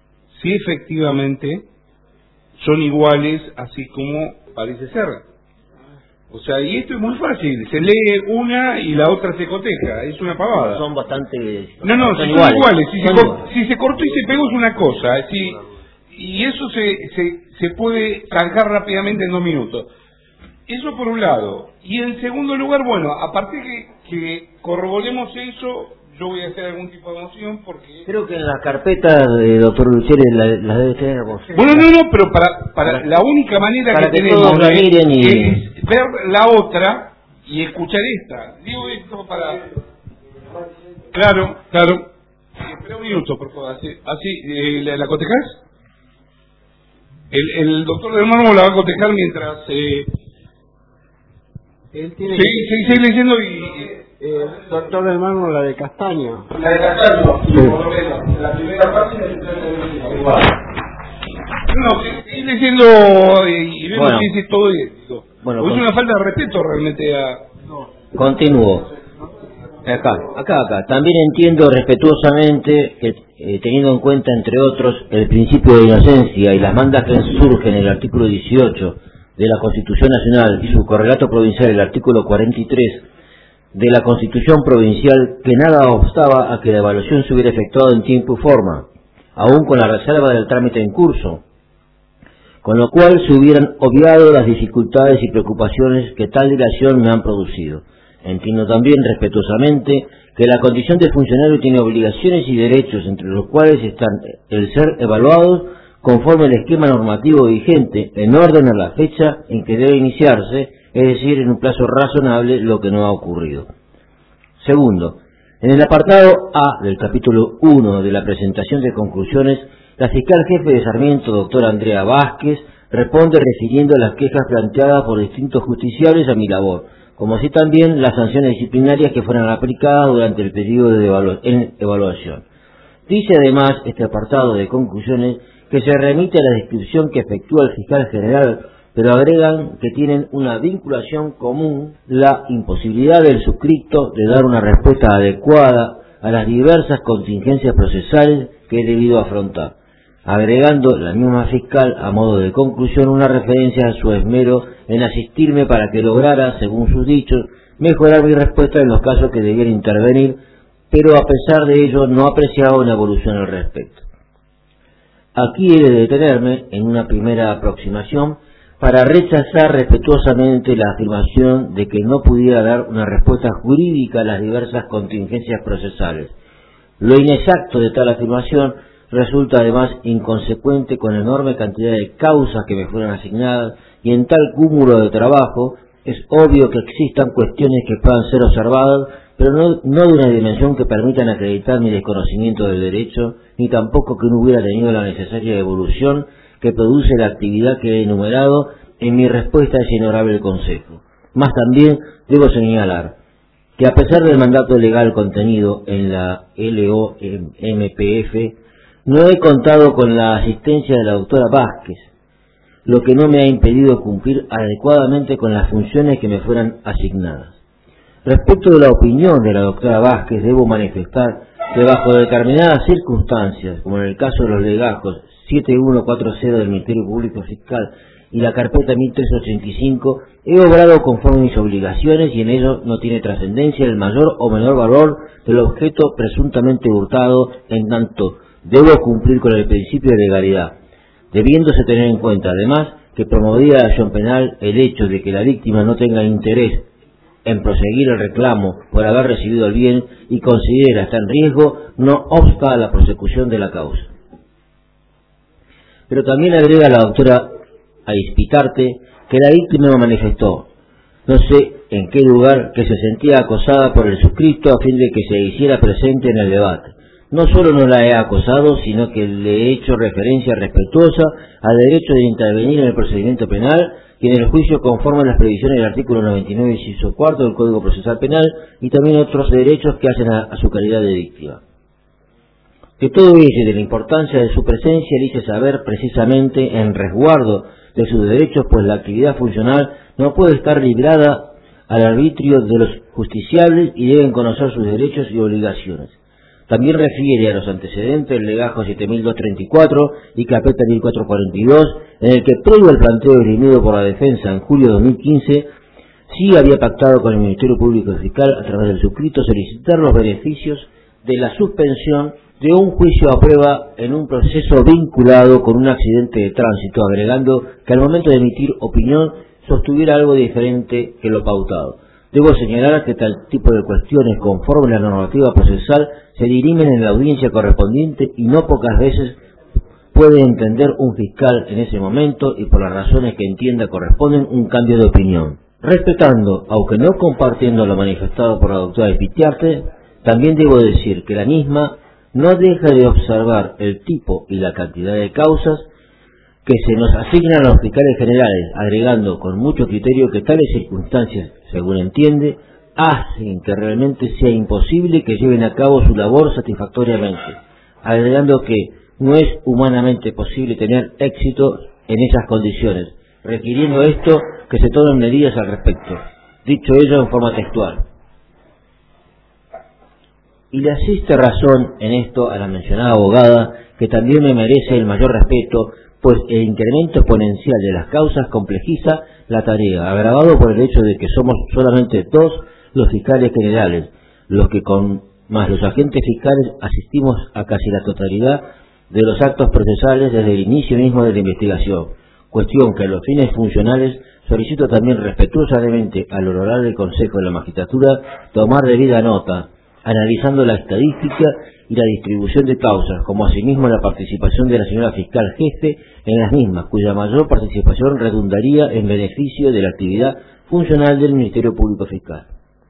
son iguales, así como parece ser. O sea, y esto es muy fácil, se lee una y la otra se coteja, es una pavada. Son bastante... No, son iguales. Si se cortó y se pegó es una cosa, y eso se puede zanjar rápidamente en 2 minutos. Eso por un lado. Y en segundo lugar, bueno, a partir que corroboremos eso, yo voy a hacer algún tipo de moción porque... Creo que en las carpetas de doctor Lucheri las debe tener vos. Bueno, no, pero para la única manera para que tenemos tenemos es ver la otra y escuchar esta. Digo esto para... Claro. Espera un minuto, por favor. Así, ¿la cotejás? El doctor del Mármol la va a cotejar mientras... Él tiene seguí leyendo y... doctor del Mármol, la de Castaño. La de Castaño, sí. La primera parte igual. No, seguí leyendo y vemos si es todo esto. Bueno, es una falta de respeto realmente a... Continúo. Acá. También entiendo respetuosamente que, teniendo en cuenta, entre otros, el principio de inocencia y las mandas que surgen en el artículo 18 de la Constitución Nacional y su correlato provincial, el artículo 43 de la Constitución Provincial, que nada obstaba a que la evaluación se hubiera efectuado en tiempo y forma, aún con la reserva del trámite en curso, con lo cual se hubieran obviado las dificultades y preocupaciones que tal dilación me han producido. Entiendo también respetuosamente que la condición de funcionario tiene obligaciones y derechos, entre los cuales están el ser evaluados conforme al esquema normativo vigente, en orden a la fecha en que debe iniciarse, es decir, en un plazo razonable, lo que no ha ocurrido. Segundo, en el apartado A del capítulo 1 de la presentación de conclusiones, la fiscal jefe de Sarmiento, doctora Andrea Vázquez, responde refiriendo las quejas planteadas por distintos justiciables a mi labor, como así también las sanciones disciplinarias que fueron aplicadas durante el periodo de evaluación. Dice además este apartado de conclusiones que se remite a la descripción que efectúa el fiscal general, pero agregan que tienen una vinculación común: la imposibilidad del suscripto de dar una respuesta adecuada a las diversas contingencias procesales que he debido afrontar, agregando la misma fiscal a modo de conclusión una referencia a su esmero en asistirme para que lograra, según sus dichos, mejorar mi respuesta en los casos que debiera intervenir, pero a pesar de ello no apreciaba una evolución al respecto. Aquí he de detenerme en una primera aproximación para rechazar respetuosamente la afirmación de que no pudiera dar una respuesta jurídica a las diversas contingencias procesales. Lo inexacto de tal afirmación resulta además inconsecuente con la enorme cantidad de causas que me fueron asignadas, y en tal cúmulo de trabajo es obvio que existan cuestiones que puedan ser observadas, pero no de una dimensión que permitan acreditar mi desconocimiento del derecho, ni tampoco que no hubiera tenido la necesaria evolución que produce la actividad que he enumerado en mi respuesta a ese honorable consejo. Más también debo señalar que, a pesar del mandato legal contenido en la LOMPF, no he contado con la asistencia de la doctora Vázquez, lo que no me ha impedido cumplir adecuadamente con las funciones que me fueran asignadas. Respecto de la opinión de la doctora Vázquez, debo manifestar que bajo determinadas circunstancias, como en el caso de los legajos 7140 del Ministerio Público Fiscal y la carpeta 1385, he obrado conforme a mis obligaciones y en ello no tiene trascendencia el mayor o menor valor del objeto presuntamente hurtado, en tanto debo cumplir con el principio de legalidad, debiéndose tener en cuenta además que promovía la acción penal el hecho de que la víctima no tenga interés en proseguir el reclamo por haber recibido el bien y considera está en riesgo, no obsta a la prosecución de la causa. Pero también agrega la doctora Aispitarte que la víctima manifestó, no sé en qué lugar, que se sentía acosada por el suscrito a fin de que se hiciera presente en el debate. No solo no la he acosado, sino que le he hecho referencia respetuosa al derecho de intervenir en el procedimiento penal y en el juicio conforme a las previsiones del artículo 99, inciso 4 del Código Procesal Penal, y también otros derechos que hacen a su calidad de víctima. De todo ello y de la importancia de su presencia le hice saber precisamente en resguardo de sus derechos, pues la actividad funcional no puede estar librada al arbitrio de los justiciables y deben conocer sus derechos y obligaciones. También refiere a los antecedentes del legajo 7234 y carpeta 1442, en el que previo al planteo dirimido por la defensa en julio de 2015, sí había pactado con el Ministerio Público Fiscal a través del suscrito solicitar los beneficios de la suspensión de un juicio a prueba en un proceso vinculado con un accidente de tránsito, agregando que al momento de emitir opinión sostuviera algo diferente que lo pautado. Debo señalar que tal tipo de cuestiones, conforme a la normativa procesal, se dirimen en la audiencia correspondiente y no pocas veces puede entender un fiscal en ese momento y por las razones que entienda corresponden un cambio de opinión. Respetando, aunque no compartiendo lo manifestado por la doctora Aispitarte, también debo decir que la misma no deja de observar el tipo y la cantidad de causas que se nos asignan a los fiscales generales, agregando con mucho criterio que tales circunstancias, según entiende, hacen que realmente sea imposible que lleven a cabo su labor satisfactoriamente, agregando que no es humanamente posible tener éxito en esas condiciones, requiriendo esto que se tomen medidas al respecto. Dicho ello en forma textual. Y le asiste razón en esto a la mencionada abogada, que también me merece el mayor respeto, pues el incremento exponencial de las causas complejiza la tarea, agravado por el hecho de que somos solamente dos los fiscales generales, los que más los agentes fiscales asistimos a casi la totalidad de los actos procesales desde el inicio mismo de la investigación, cuestión que a los fines funcionales solicito también respetuosamente al honorable Consejo de la Magistratura tomar debida nota, analizando la estadística y la distribución de causas, como asimismo la participación de la señora fiscal jefe en las mismas, cuya mayor participación redundaría en beneficio de la actividad funcional del Ministerio Público Fiscal.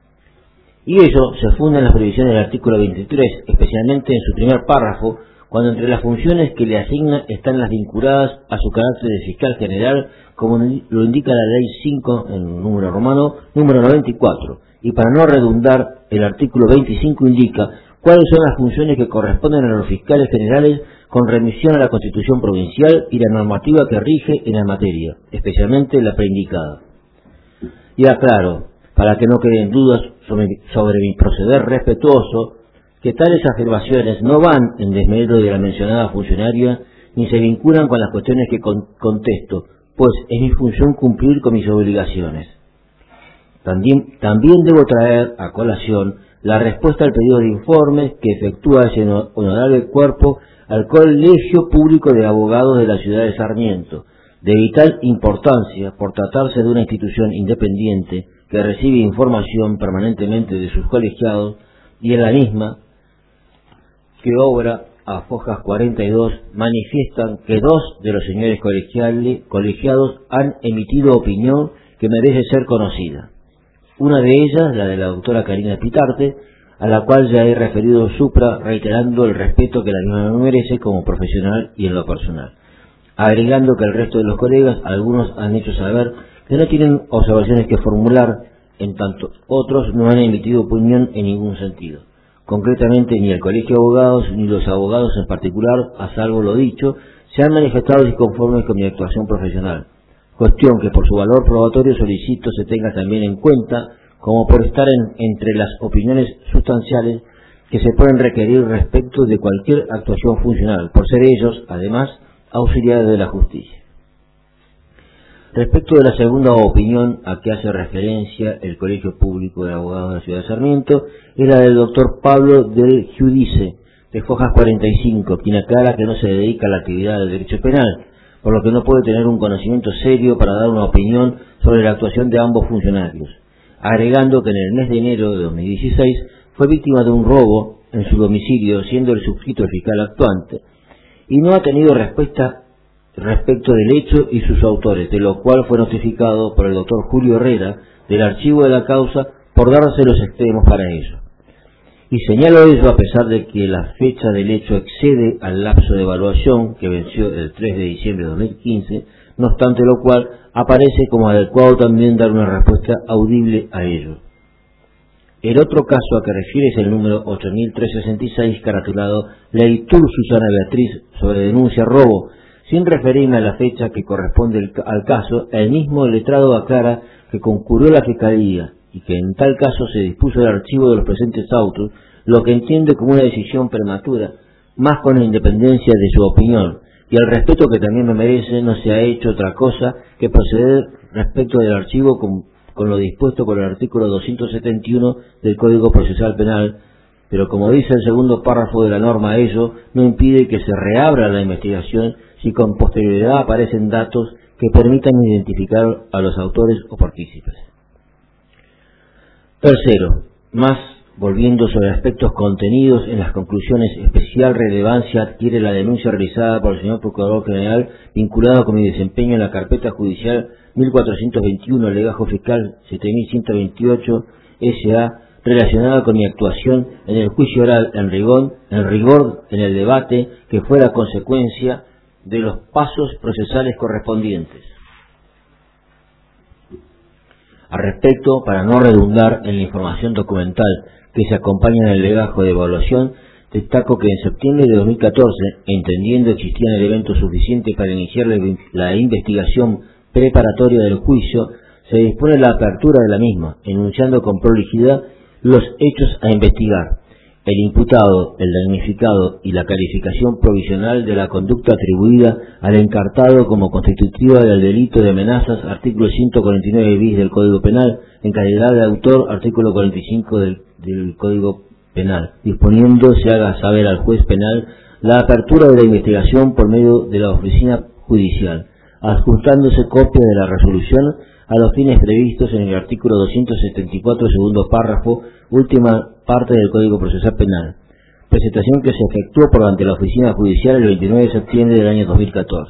Y ello se funda en las previsiones del artículo 23, especialmente en su primer párrafo, cuando entre las funciones que le asigna están las vinculadas a su carácter de fiscal general, como lo indica la Ley 5, en número romano, número 94, y para no redundar, el artículo 25 indica cuáles son las funciones que corresponden a los fiscales generales con remisión a la Constitución Provincial y la normativa que rige en la materia, especialmente la preindicada. Y aclaro, para que no queden dudas sobre mi proceder respetuoso, que tales afirmaciones no van en desmedro de la mencionada funcionaria ni se vinculan con las cuestiones que contesto, pues es mi función cumplir con mis obligaciones. También debo traer a colación la respuesta al pedido de informes que efectúa ese honorable cuerpo al Colegio Público de Abogados de la ciudad de Sarmiento, de vital importancia por tratarse de una institución independiente que recibe información permanentemente de sus colegiados y en la misma que obra a fojas 42 manifiestan que dos de los señores colegiados han emitido opinión que merece ser conocida. Una de ellas, la de la doctora Karina Aispitarte, a la cual ya he referido supra, reiterando el respeto que la misma me merece como profesional y en lo personal, agregando que el resto de los colegas, algunos han hecho saber que no tienen observaciones que formular, en tanto otros no han emitido opinión en ningún sentido. Concretamente, ni el Colegio de Abogados ni los abogados en particular, a salvo lo dicho, se han manifestado disconformes con mi actuación profesional, cuestión que por su valor probatorio solicito se tenga también en cuenta como por estar entre las opiniones sustanciales que se pueden requerir respecto de cualquier actuación funcional, por ser ellos, además, auxiliares de la justicia. Respecto de la segunda opinión a que hace referencia el Colegio Público de Abogados de la Ciudad de Sarmiento, es la del doctor Pablo del Giudice, de Fojas 45, quien aclara que no se dedica a la actividad del derecho penal, por lo que no puede tener un conocimiento serio para dar una opinión sobre la actuación de ambos funcionarios, agregando que en el mes de enero de 2016 fue víctima de un robo en su domicilio, siendo el suscrito el fiscal actuante, y no ha tenido respuesta respecto del hecho y sus autores, de lo cual fue notificado por el doctor Julio Herrera del archivo de la causa por darse los extremos para ello. Y señalo ello a pesar de que la fecha del hecho excede al lapso de evaluación que venció el 3 de diciembre de 2015, no obstante lo cual aparece como adecuado también dar una respuesta audible a ello. El otro caso a que refiere es el número 8366, caratulado Ley Tur Susana Beatriz sobre denuncia robo. Sin referirme a la fecha que corresponde al caso, el mismo letrado aclara que concurrió la Fiscalía y que en tal caso se dispuso el archivo de los presentes autos, lo que entiende como una decisión prematura, más con la independencia de su opinión, y al respeto que también me merece, no se ha hecho otra cosa que proceder respecto del archivo con lo dispuesto por el artículo 271 del Código Procesal Penal, pero como dice el segundo párrafo de la norma, ello no impide que se reabra la investigación si con posterioridad aparecen datos que permitan identificar a los autores o partícipes. Tercero, más volviendo sobre aspectos contenidos en las conclusiones, especial relevancia adquiere la denuncia realizada por el señor Procurador General vinculada con mi desempeño en la carpeta judicial 1421, legajo fiscal 7128 SA, relacionada con mi actuación en el juicio oral en rigor en el debate que fue la consecuencia de los pasos procesales correspondientes. Al respecto, para no redundar en la información documental que se acompaña en el legajo de evaluación, destaco que en septiembre de 2014, entendiendo existían elementos suficientes para iniciar la investigación preparatoria del juicio, se dispone la apertura de la misma, enunciando con prolijidad los hechos a investigar, el imputado, el damnificado y la calificación provisional de la conducta atribuida al encartado como constitutiva del delito de amenazas, artículo 149 bis del Código Penal, en calidad de autor, artículo 45 del Código Penal, disponiendo se haga saber al juez penal la apertura de la investigación por medio de la oficina judicial, adjuntándose copia de la resolución a los fines previstos en el artículo 274, segundo párrafo, última parte del Código Procesal Penal, presentación que se efectuó por ante la oficina judicial el 29 de septiembre del año 2014.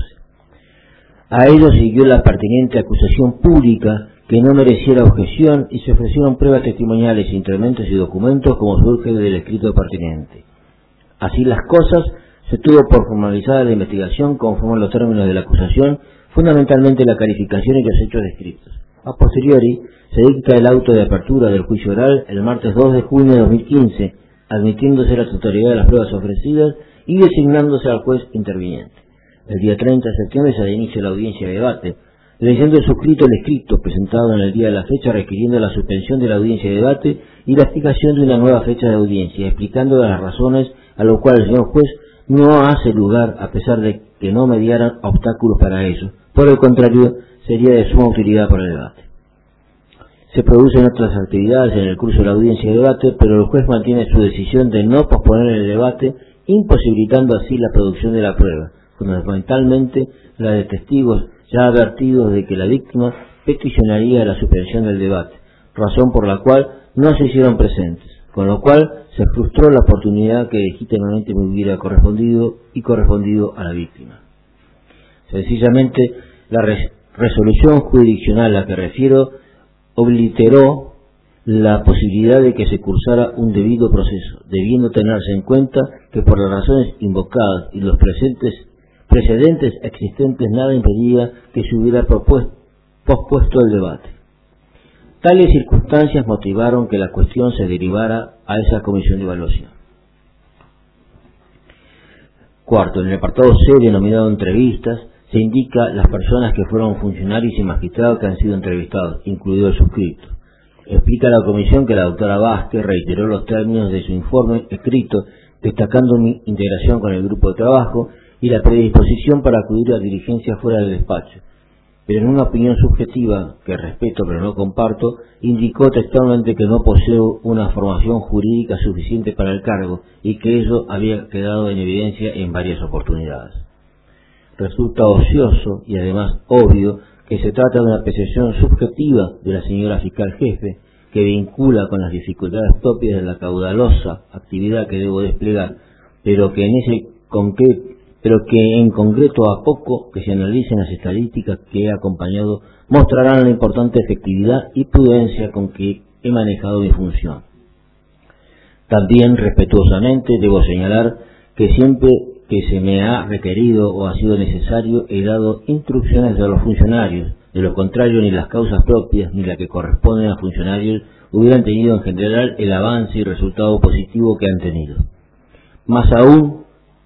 A ello siguió la pertinente acusación pública que no mereciera objeción y se ofrecieron pruebas testimoniales, instrumentos y documentos como surge del escrito pertinente. Así las cosas, se tuvo por formalizada la investigación conforme a los términos de la acusación, fundamentalmente la calificación y los hechos descritos. A posteriori, se dicta el auto de apertura del juicio oral el martes 2 de junio de 2015, admitiéndose la totalidad de las pruebas ofrecidas y designándose al juez interviniente. El día 30 de septiembre se da inicio a la audiencia de debate, leyendo el suscrito el escrito presentado en el día de la fecha requiriendo la suspensión de la audiencia de debate y la explicación de una nueva fecha de audiencia, explicando las razones a lo cual el señor juez no hace lugar a pesar de que no mediaran obstáculos para ello. Por el contrario, sería de suma utilidad para el debate. Se producen otras actividades en el curso de la audiencia de debate, pero el juez mantiene su decisión de no posponer el debate, imposibilitando así la producción de la prueba, fundamentalmente la de testigos ya advertidos de que la víctima peticionaría la suspensión del debate, razón por la cual no se hicieron presentes, con lo cual se frustró la oportunidad que legítimamente me hubiera correspondido a la víctima. Sencillamente, la resolución jurisdiccional a la que refiero obliteró la posibilidad de que se cursara un debido proceso, debiendo tenerse en cuenta que por las razones invocadas y los precedentes existentes nada impedía que se hubiera pospuesto el debate. Tales circunstancias motivaron que la cuestión se derivara a esa comisión de evaluación. Cuarto, en el apartado C, denominado entrevistas, se indica las personas que fueron funcionarios y magistrados que han sido entrevistados, incluido el suscrito. Explica la comisión que la doctora Vázquez reiteró los términos de su informe escrito, destacando mi integración con el grupo de trabajo y la predisposición para acudir a diligencias fuera del despacho, pero en una opinión subjetiva, que respeto pero no comparto, indicó textualmente que no poseo una formación jurídica suficiente para el cargo y que ello había quedado en evidencia en varias oportunidades. Resulta ocioso y además obvio que se trata de una apreciación subjetiva de la señora fiscal jefe, que vincula con las dificultades propias de la caudalosa actividad que debo desplegar, pero que en concreto a poco que se analicen las estadísticas que he acompañado mostrarán la importante efectividad y prudencia con que he manejado mi función. También respetuosamente debo señalar que siempre que se me ha requerido o ha sido necesario he dado instrucciones a los funcionarios. De lo contrario, ni las causas propias ni las que corresponden a funcionarios hubieran tenido en general el avance y resultado positivo que han tenido. Más aún,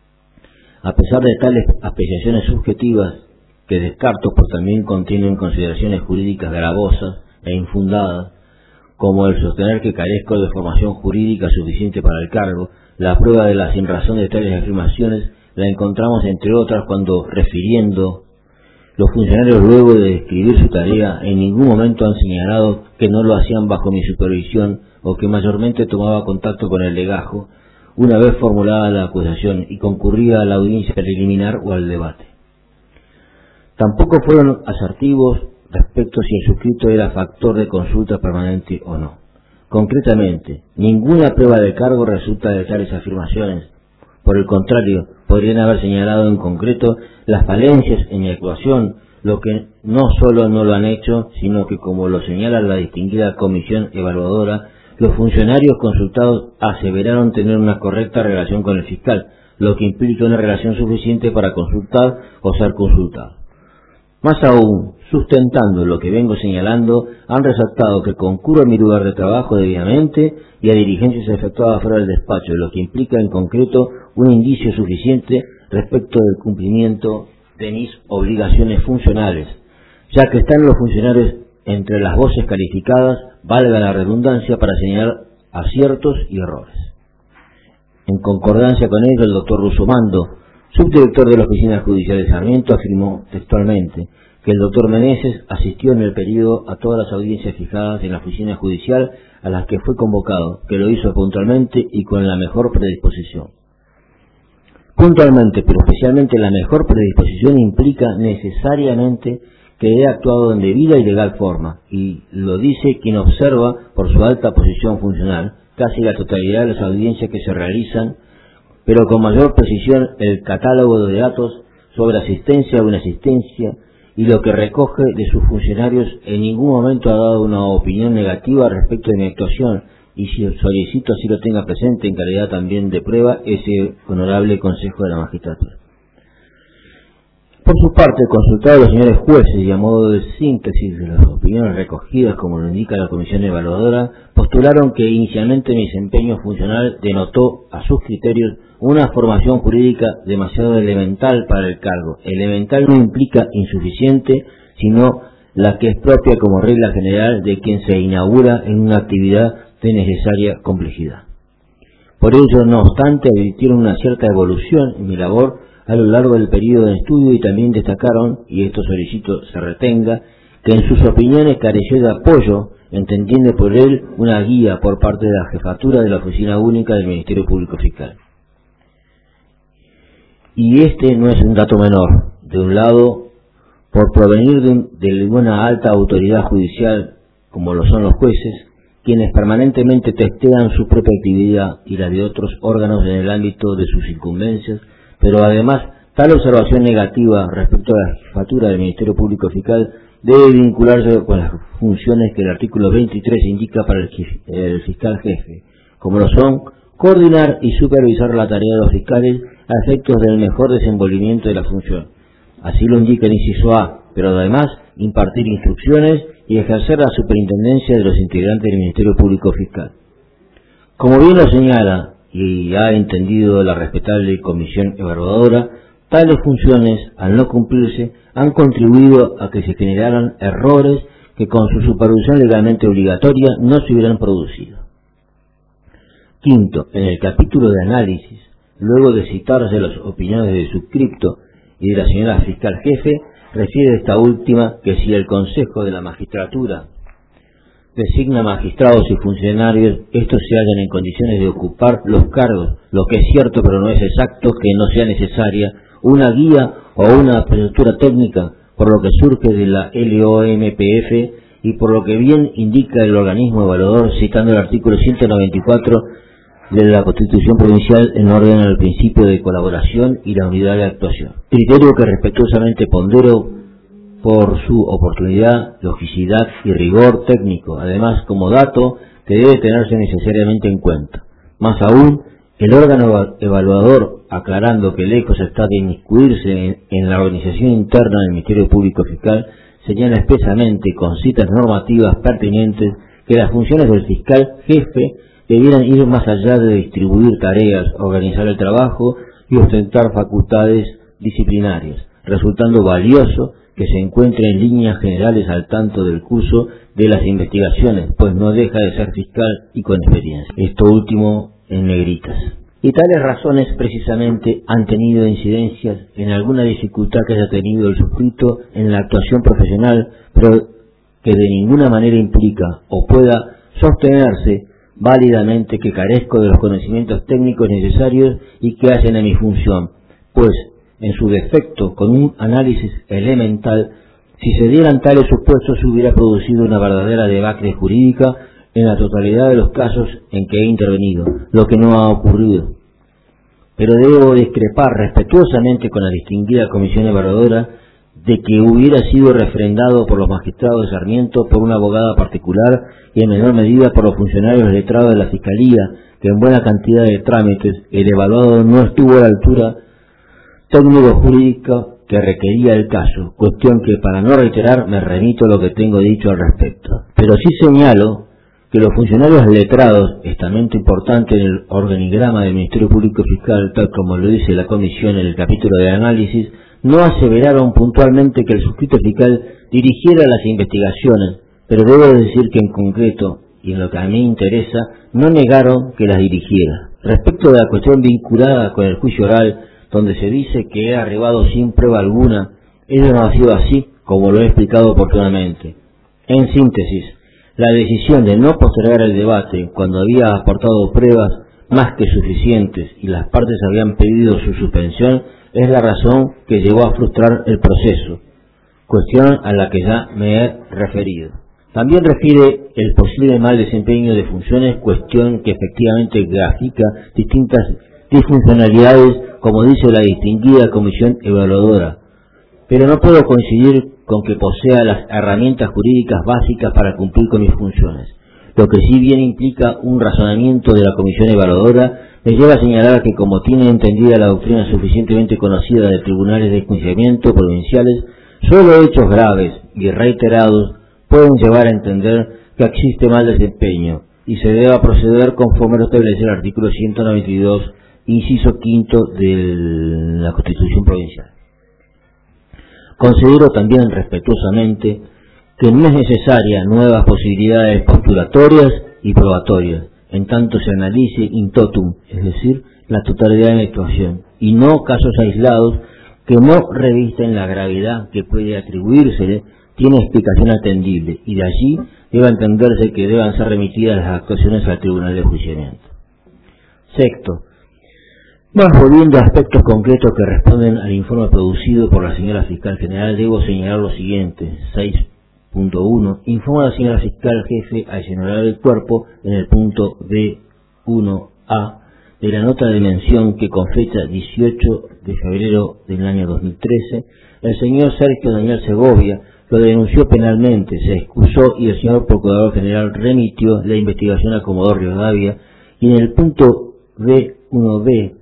a pesar de tales apreciaciones subjetivas, que descarto pues también contienen consideraciones jurídicas gravosas e infundadas, como el sostener que carezco de formación jurídica suficiente para el cargo, la prueba de la sinrazón de tales afirmaciones la encontramos entre otras cuando, refiriendo los funcionarios luego de describir su tarea, en ningún momento han señalado que no lo hacían bajo mi supervisión o que mayormente tomaba contacto con el legajo una vez formulada la acusación y concurría a la audiencia preliminar o al debate. Tampoco fueron asertivos respecto si el suscrito era factor de consulta permanente o no. Concretamente, ninguna prueba de cargo resulta de tales afirmaciones. Por el contrario, podrían haber señalado en concreto las falencias en mi actuación, lo que no solo no lo han hecho, sino que, como lo señala la distinguida comisión evaluadora, los funcionarios consultados aseveraron tener una correcta relación con el fiscal, lo que implica una relación suficiente para consultar o ser consultado. Más aún, sustentando lo que vengo señalando, han resaltado que concurro a mi lugar de trabajo debidamente y a diligencias efectuadas fuera del despacho, lo que implica en concreto un indicio suficiente respecto del cumplimiento de mis obligaciones funcionales, ya que están los funcionarios entre las voces calificadas, valga la redundancia, para señalar aciertos y errores. En concordancia con ello, el doctor Rusomando, subdirector de la Oficina Judicial de Sarmiento, afirmó textualmente que el doctor Meneses asistió en el periodo a todas las audiencias fijadas en la oficina judicial a las que fue convocado, que lo hizo puntualmente y con la mejor predisposición. Puntualmente, pero especialmente la mejor predisposición implica necesariamente que he actuado en debida y legal forma, y lo dice quien observa por su alta posición funcional casi la totalidad de las audiencias que se realizan, pero con mayor precisión el catálogo de datos sobre asistencia o inasistencia y lo que recoge de sus funcionarios. En ningún momento ha dado una opinión negativa respecto de mi actuación, y si solicito así lo tenga presente en calidad también de prueba ese honorable Consejo de la Magistratura. Por su parte, consultado a los señores jueces y a modo de síntesis de las opiniones recogidas, como lo indica la comisión evaluadora, postularon que inicialmente mi desempeño funcional denotó a sus criterios una formación jurídica demasiado elemental para el cargo. Elemental no implica insuficiente, sino la que es propia como regla general de quien se inaugura en una actividad de necesaria complejidad. Por ello, no obstante, advirtieron una cierta evolución en mi labor a lo largo del periodo de estudio y también destacaron, y esto solicito se retenga, que en sus opiniones careció de apoyo, entendiendo por él una guía por parte de la jefatura de la Oficina Única del Ministerio Público Fiscal. Y este no es un dato menor. De un lado, por provenir de una alta autoridad judicial, como lo son los jueces, quienes permanentemente testean su propia actividad y la de otros órganos en el ámbito de sus incumbencias, pero además tal observación negativa respecto a la jefatura del Ministerio Público Fiscal debe vincularse con las funciones que el artículo 23 indica para el fiscal jefe, como lo son coordinar y supervisar la tarea de los fiscales a efectos del mejor desenvolvimiento de la función. Así lo indica el inciso A, pero además impartir instrucciones y ejercer la superintendencia de los integrantes del Ministerio Público Fiscal. Como bien lo señala y ha entendido la respetable comisión evaluadora, tales funciones, al no cumplirse, han contribuido a que se generaran errores que con su supervisión legalmente obligatoria no se hubieran producido. Quinto, en el capítulo de análisis, luego de citarse las opiniones del suscripto y de la señora fiscal jefe, refiere esta última que si el Consejo de la Magistratura designa magistrados y funcionarios, estos se hallan en condiciones de ocupar los cargos, lo que es cierto pero no es exacto que no sea necesaria una guía o una apertura técnica, por lo que surge de la LOMPF y por lo que bien indica el organismo evaluador citando el artículo 194 de la Constitución Provincial en orden al principio de colaboración y la unidad de actuación. Criterio que respetuosamente pondero por su oportunidad, logicidad y rigor técnico, además como dato que debe tenerse necesariamente en cuenta. Más aún, el órgano evaluador, aclarando que lejos está de inmiscuirse en la organización interna del Ministerio Público Fiscal, señala expresamente con citas normativas pertinentes que las funciones del fiscal jefe debieran ir más allá de distribuir tareas, organizar el trabajo y ostentar facultades disciplinarias, resultando valioso que se encuentre en líneas generales al tanto del curso de las investigaciones, pues no deja de ser fiscal y con experiencia. Esto último en negritas. Y tales razones precisamente han tenido incidencias en alguna dificultad que haya tenido el suscrito en la actuación profesional, pero que de ninguna manera implica o pueda sostenerse válidamente que carezco de los conocimientos técnicos necesarios y que hacen a mi función, pues en su defecto, con un análisis elemental, si se dieran tales supuestos se hubiera producido una verdadera debacle jurídica en la totalidad de los casos en que he intervenido, lo que no ha ocurrido. Pero debo discrepar respetuosamente con la distinguida comisión evaluadora de que hubiera sido refrendado por los magistrados de Sarmiento, por una abogada particular y en menor medida por los funcionarios letrados de la Fiscalía, que en buena cantidad de trámites el evaluado no estuvo a la altura técnico-jurídica que requería el caso, cuestión que para no reiterar me remito a lo que tengo dicho al respecto. Pero sí señalo que los funcionarios letrados, estamento importante en el organigrama del Ministerio Público Fiscal, tal como lo dice la comisión en el capítulo de análisis, no aseveraron puntualmente que el suscrito fiscal dirigiera las investigaciones, pero debo decir que en concreto, y en lo que a mí interesa, no negaron que las dirigiera. Respecto de la cuestión vinculada con el juicio oral, donde se dice que he arribado sin prueba alguna, ello no ha sido así, como lo he explicado oportunamente. En síntesis, la decisión de no postergar el debate cuando había aportado pruebas más que suficientes y las partes habían pedido su suspensión es la razón que llevó a frustrar el proceso, cuestión a la que ya me he referido. También refiere el posible mal desempeño de funciones, cuestión que efectivamente grafica distintas disfuncionalidades, como dice la distinguida comisión evaluadora, pero no puedo coincidir con que posea las herramientas jurídicas básicas para cumplir con mis funciones, lo que sí bien implica un razonamiento de la comisión evaluadora. Me lleva a señalar que como tiene entendida la doctrina suficientemente conocida de tribunales de enjuiciamiento provinciales, solo hechos graves y reiterados pueden llevar a entender que existe mal desempeño y se deba proceder conforme lo establece el artículo 192, inciso quinto de la Constitución Provincial. Considero también respetuosamente que no es necesaria nuevas posibilidades postulatorias y probatorias, en tanto se analice in totum, es decir, la totalidad de la actuación, y no casos aislados que no revisten la gravedad que puede atribuírsele, tiene explicación atendible, y de allí debe entenderse que deban ser remitidas las actuaciones al Tribunal de Enjuiciamiento. Sexto, más volviendo a aspectos concretos que responden al informe producido por la señora Fiscal General, debo señalar lo siguiente. 6.1. Informa a la señora Fiscal Jefe al General del Cuerpo en el punto B1A de la nota de mención que con fecha 18 de febrero del año 2013, el señor Sergio Daniel Segovia lo denunció penalmente, se excusó y el señor Procurador General remitió la investigación a Comodoro Rivadavia, y en el punto B1B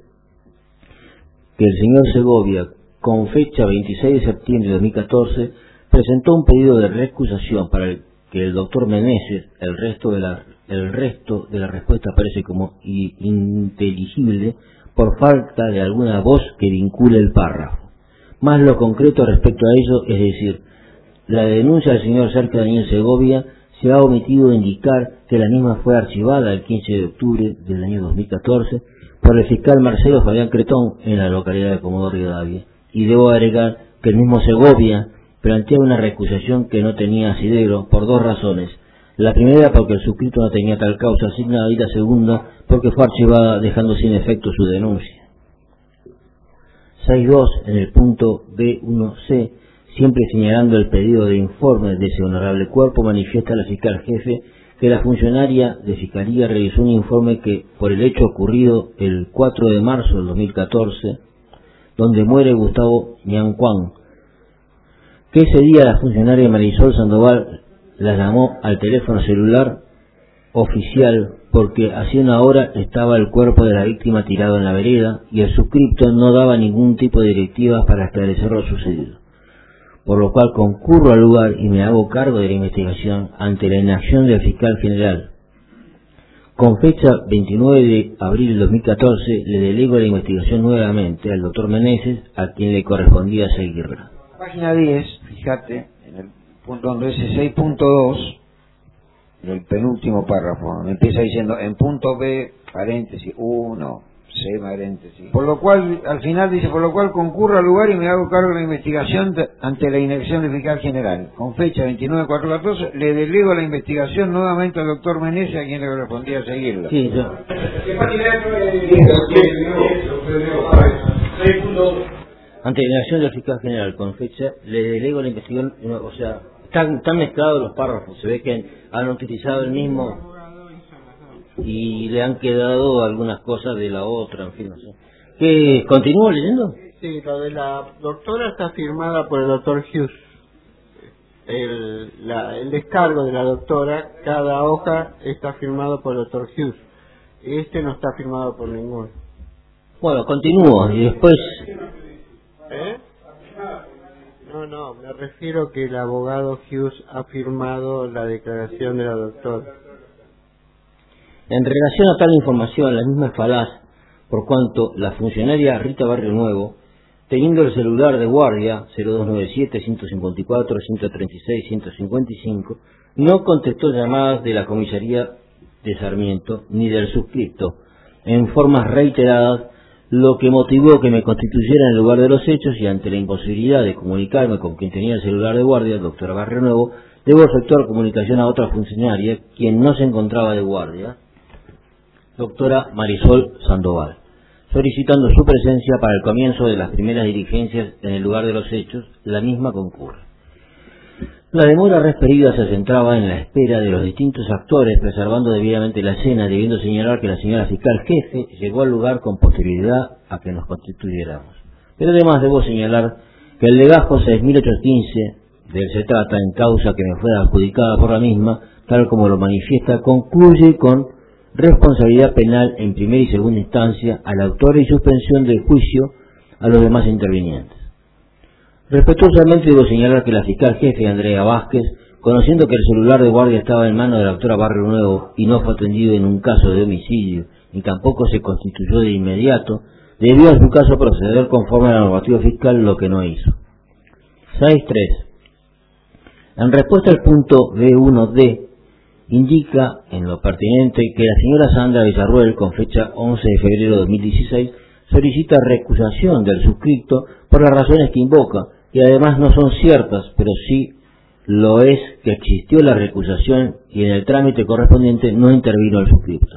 que el señor Segovia, con fecha 26 de septiembre de 2014, presentó un pedido de recusación para que el doctor Meneses, el resto de la respuesta parece como ininteligible por falta de alguna voz que vincule el párrafo. Más lo concreto respecto a ello, es decir, la denuncia del señor Sergio Daniel Segovia se ha omitido indicar que la misma fue archivada el 15 de octubre del año 2014 por el fiscal Marcelo Fabián Cretón en la localidad de Comodoro Rivadavia, y debo agregar que el mismo Segovia plantea una recusación que no tenía asidero por dos razones. La primera porque el suscrito no tenía tal causa asignada y la segunda porque fue archivada dejando sin efecto su denuncia. 6.2 en el punto B1C, siempre señalando el pedido de informe de ese honorable cuerpo, manifiesta la fiscal jefe que la funcionaria de Fiscalía realizó un informe que, por el hecho ocurrido el 4 de marzo del 2014, donde muere Gustavo Ñancuán, que ese día la funcionaria Marisol Sandoval la llamó al teléfono celular oficial porque hacía una hora estaba el cuerpo de la víctima tirado en la vereda y el suscripto no daba ningún tipo de directivas para esclarecer lo sucedido, por lo cual concurro al lugar y me hago cargo de la investigación ante la inacción del fiscal general. Con fecha 29 de abril de 2014 le delego la investigación nuevamente al doctor Meneses, a quien le correspondía seguirla. Página 10, fíjate, en el punto donde dice 6.2, en el penúltimo párrafo, me empieza diciendo en punto B, paréntesis, 1, C, paréntesis. Por lo cual, al final dice, por lo cual concurro al lugar y me hago cargo de la investigación ante la inacción del fiscal general. Con fecha 29/4/14, le delego la investigación nuevamente al doctor Meneses, a quien le correspondía seguirla. Sí, yo. Ante la inacción del fiscal general, con fecha, le delego la investigación, o sea, están mezclados los párrafos, se ve que han utilizado el mismo y le han quedado algunas cosas de la otra, en fin, no sé. ¿Qué, continúo leyendo? Sí, lo de la doctora está firmada por el doctor Hughes. El descargo de la doctora, cada hoja está firmado por el doctor Hughes. Este no está firmado por ninguno. Bueno, continúo y después... No, me refiero que el abogado Hughes ha firmado la declaración de la doctora. En relación a tal información, la misma es falaz, por cuanto la funcionaria Rita Barrio Nuevo, teniendo el celular de guardia 0297-154-136-155, no contestó llamadas de la comisaría de Sarmiento ni del suscripto en formas reiteradas, lo que motivó que me constituyera en el lugar de los hechos y ante la imposibilidad de comunicarme con quien tenía el celular de guardia, el doctor Barrio Nuevo, debo efectuar comunicación a otra funcionaria, quien no se encontraba de guardia, doctora Marisol Sandoval, solicitando su presencia para el comienzo de las primeras diligencias en el lugar de los hechos. La misma concurre. La demora referida se centraba en la espera de los distintos actores, preservando debidamente la escena, debiendo señalar que la señora fiscal jefe llegó al lugar con posterioridad a que nos constituyéramos. Pero además debo señalar que el legajo 6815 del se trata en causa que me fue adjudicada por la misma, tal como lo manifiesta, concluye con responsabilidad penal en primera y segunda instancia al autor y suspensión del juicio a los demás intervinientes. Respetuosamente debo señalar que la fiscal jefe Andrea Vázquez, conociendo que el celular de guardia estaba en manos de la doctora Barrio Nuevo y no fue atendido en un caso de homicidio y tampoco se constituyó de inmediato, debió en su caso proceder conforme a la normativa fiscal, lo que no hizo. 6.3. En respuesta al punto B1D, indica en lo pertinente que la señora Sandra Villarruel, con fecha 11 de febrero de 2016, solicita recusación del suscripto por las razones que invoca, y además no son ciertas, pero sí lo es que existió la recusación y en el trámite correspondiente no intervino el suscripto.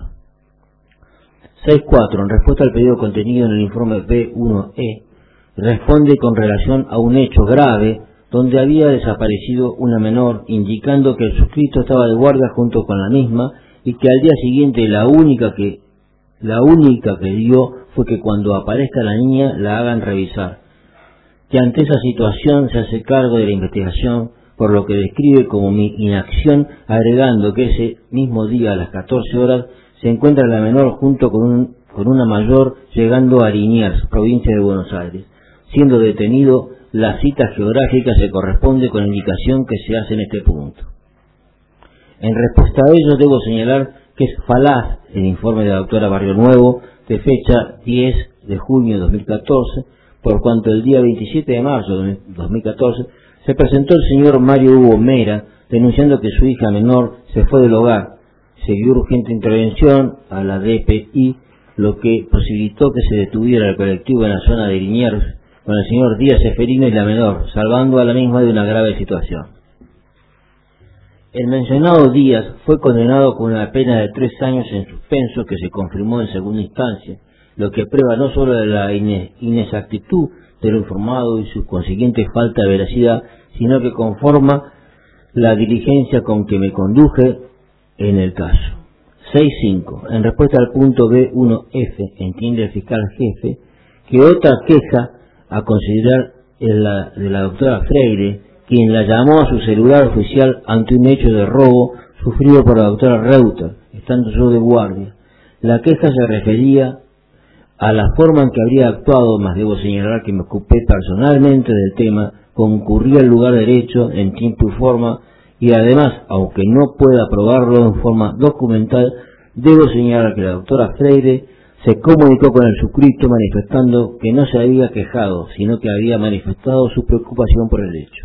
6.4. En respuesta al pedido contenido en el informe B1E, responde con relación a un hecho grave donde había desaparecido una menor, indicando que el suscrito estaba de guardia junto con la misma y que al día siguiente la única que dio fue que cuando aparezca la niña la hagan revisar, que ante esa situación se hace cargo de la investigación, por lo que describe como mi inacción, agregando que ese mismo día a las 14 horas se encuentra la menor junto con una mayor llegando a Liniers, provincia de Buenos Aires, siendo detenido. La cita geográfica se corresponde con la indicación que se hace en este punto. En respuesta a ello debo señalar que es falaz el informe de la doctora Barrio Nuevo de fecha 10 de junio de 2014, por cuanto el día 27 de marzo de 2014 se presentó el señor Mario Hugo Mera denunciando que su hija menor se fue del hogar. Se dio urgente intervención a la DPI, lo que posibilitó que se detuviera el colectivo en la zona de Liniers, con el señor Díaz Seferino y la menor, salvando a la misma de una grave situación. El mencionado Díaz fue condenado con una pena de 3 años en suspenso que se confirmó en segunda instancia, lo que prueba no solo de la inexactitud de lo informado y su consiguiente falta de veracidad, sino que conforma la diligencia con que me conduje en el caso. 6.5. En respuesta al punto B1F, entiende el fiscal jefe que otra queja a considerar es la de la doctora Freire, quien la llamó a su celular oficial ante un hecho de robo sufrido por la doctora Reuter, estando yo de guardia. La queja se refería a la forma en que habría actuado, mas debo señalar que me ocupé personalmente del tema, concurrí al lugar derecho en tiempo y forma, y además, aunque no pueda probarlo en forma documental, debo señalar que la doctora Freire se comunicó con el suscrito manifestando que no se había quejado, sino que había manifestado su preocupación por el hecho.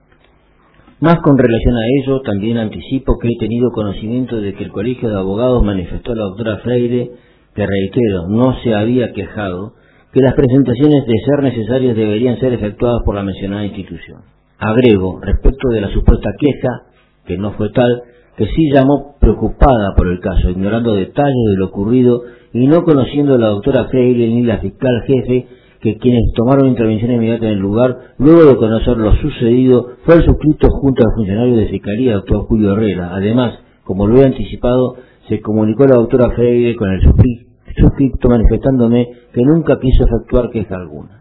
Más con relación a ello, también anticipo que he tenido conocimiento de que el Colegio de Abogados manifestó a la doctora Freire, que reitero, no se había quejado, que las presentaciones de ser necesarias deberían ser efectuadas por la mencionada institución. Agrego, respecto de la supuesta queja, que no fue tal, que sí llamó preocupada por el caso, ignorando detalles de lo ocurrido y no conociendo a la doctora Freire ni la fiscal jefe, que quienes tomaron intervención inmediata en el lugar, luego de conocer lo sucedido, fue el suscrito junto al funcionario de Fiscalía, doctor Julio Herrera. Además, como lo he anticipado, se comunicó la doctora Freire con el suscrito manifestándome que nunca quiso efectuar queja alguna.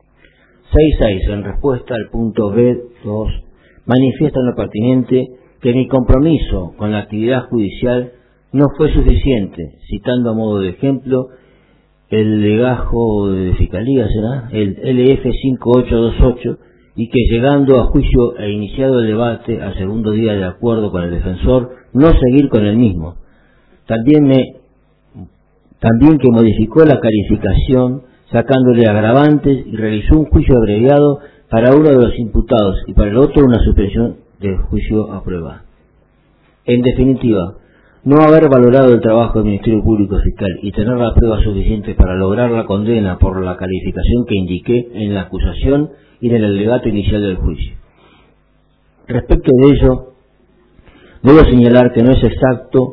6.6. En respuesta al punto B2, manifiesta en lo pertinente que mi compromiso con la actividad judicial no fue suficiente, citando a modo de ejemplo el legajo de Fiscalía, será el LF5828, y que llegando a juicio e iniciado el debate al segundo día de acuerdo con el defensor, no seguir con el mismo. También que modificó la calificación sacándole agravantes y realizó un juicio abreviado para uno de los imputados y para el otro una suspensión del juicio a prueba. En definitiva, no haber valorado el trabajo del Ministerio Público Fiscal y tener la prueba suficiente para lograr la condena por la calificación que indiqué en la acusación y en el alegato inicial del juicio. Respecto de ello, debo señalar que no es exacto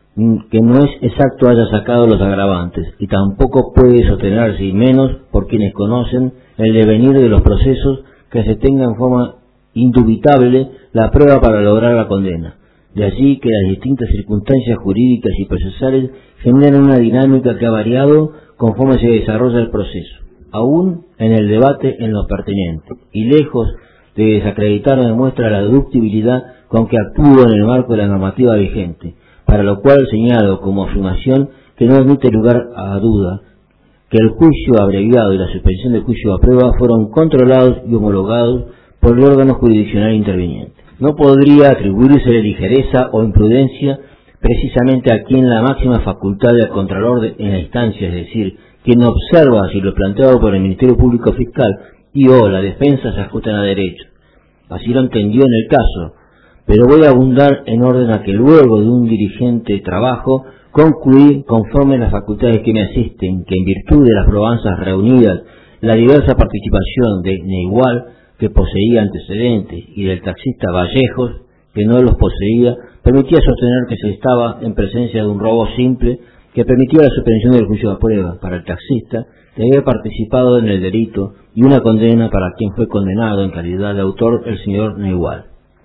haya sacado los agravantes, y tampoco puede sostenerse, y menos por quienes conocen el devenir de los procesos, que se tenga en forma indubitable la prueba para lograr la condena. De allí que las distintas circunstancias jurídicas y procesales generan una dinámica que ha variado conforme se desarrolla el proceso, aún en el debate en lo pertinente, y lejos de desacreditar demuestra la deductibilidad con que actúo en el marco de la normativa vigente, para lo cual señalo como afirmación que no admite lugar a duda que el juicio abreviado y la suspensión del juicio a prueba fueron controlados y homologados por el órgano jurisdiccional interviniente. No podría atribuirse ligereza o imprudencia precisamente a quien la máxima facultad del Contralor en la instancia, es decir, quien observa si lo planteado por el Ministerio Público Fiscal y o la defensa se ajustan a derecho. Así lo entendió en el caso, pero voy a abundar en orden a que luego de un diligente trabajo concluí conforme las facultades que me asisten, que en virtud de las probanzas reunidas, la diversa participación de Neigual, que poseía antecedentes, y del taxista Vallejos, que no los poseía, permitía sostener que se estaba en presencia de un robo simple que permitía la suspensión del juicio a prueba para el taxista que había participado en el delito y una condena para quien fue condenado en calidad de autor, el señor Neigual.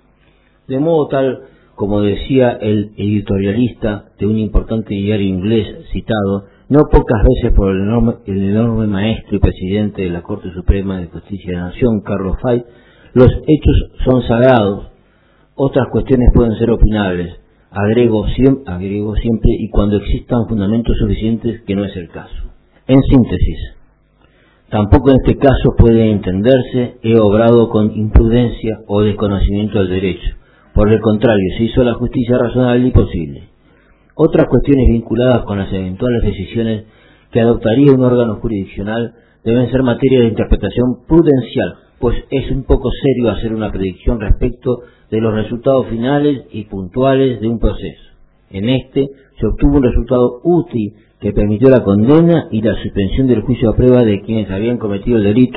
De modo tal, como decía el editorialista de un importante diario inglés citado, no pocas veces por el enorme maestro y presidente de la Corte Suprema de Justicia de la Nación, Carlos Fay, los hechos son sagrados, otras cuestiones pueden ser opinables, agrego siempre y cuando existan fundamentos suficientes, que no es el caso. En síntesis, tampoco en este caso puede entenderse he obrado con imprudencia o desconocimiento del derecho. Por el contrario, se hizo la justicia razonable y posible. Otras cuestiones vinculadas con las eventuales decisiones que adoptaría un órgano jurisdiccional deben ser materia de interpretación prudencial, pues es un poco serio hacer una predicción respecto de los resultados finales y puntuales de un proceso. En este se obtuvo un resultado útil que permitió la condena y la suspensión del juicio a prueba de quienes habían cometido el delito,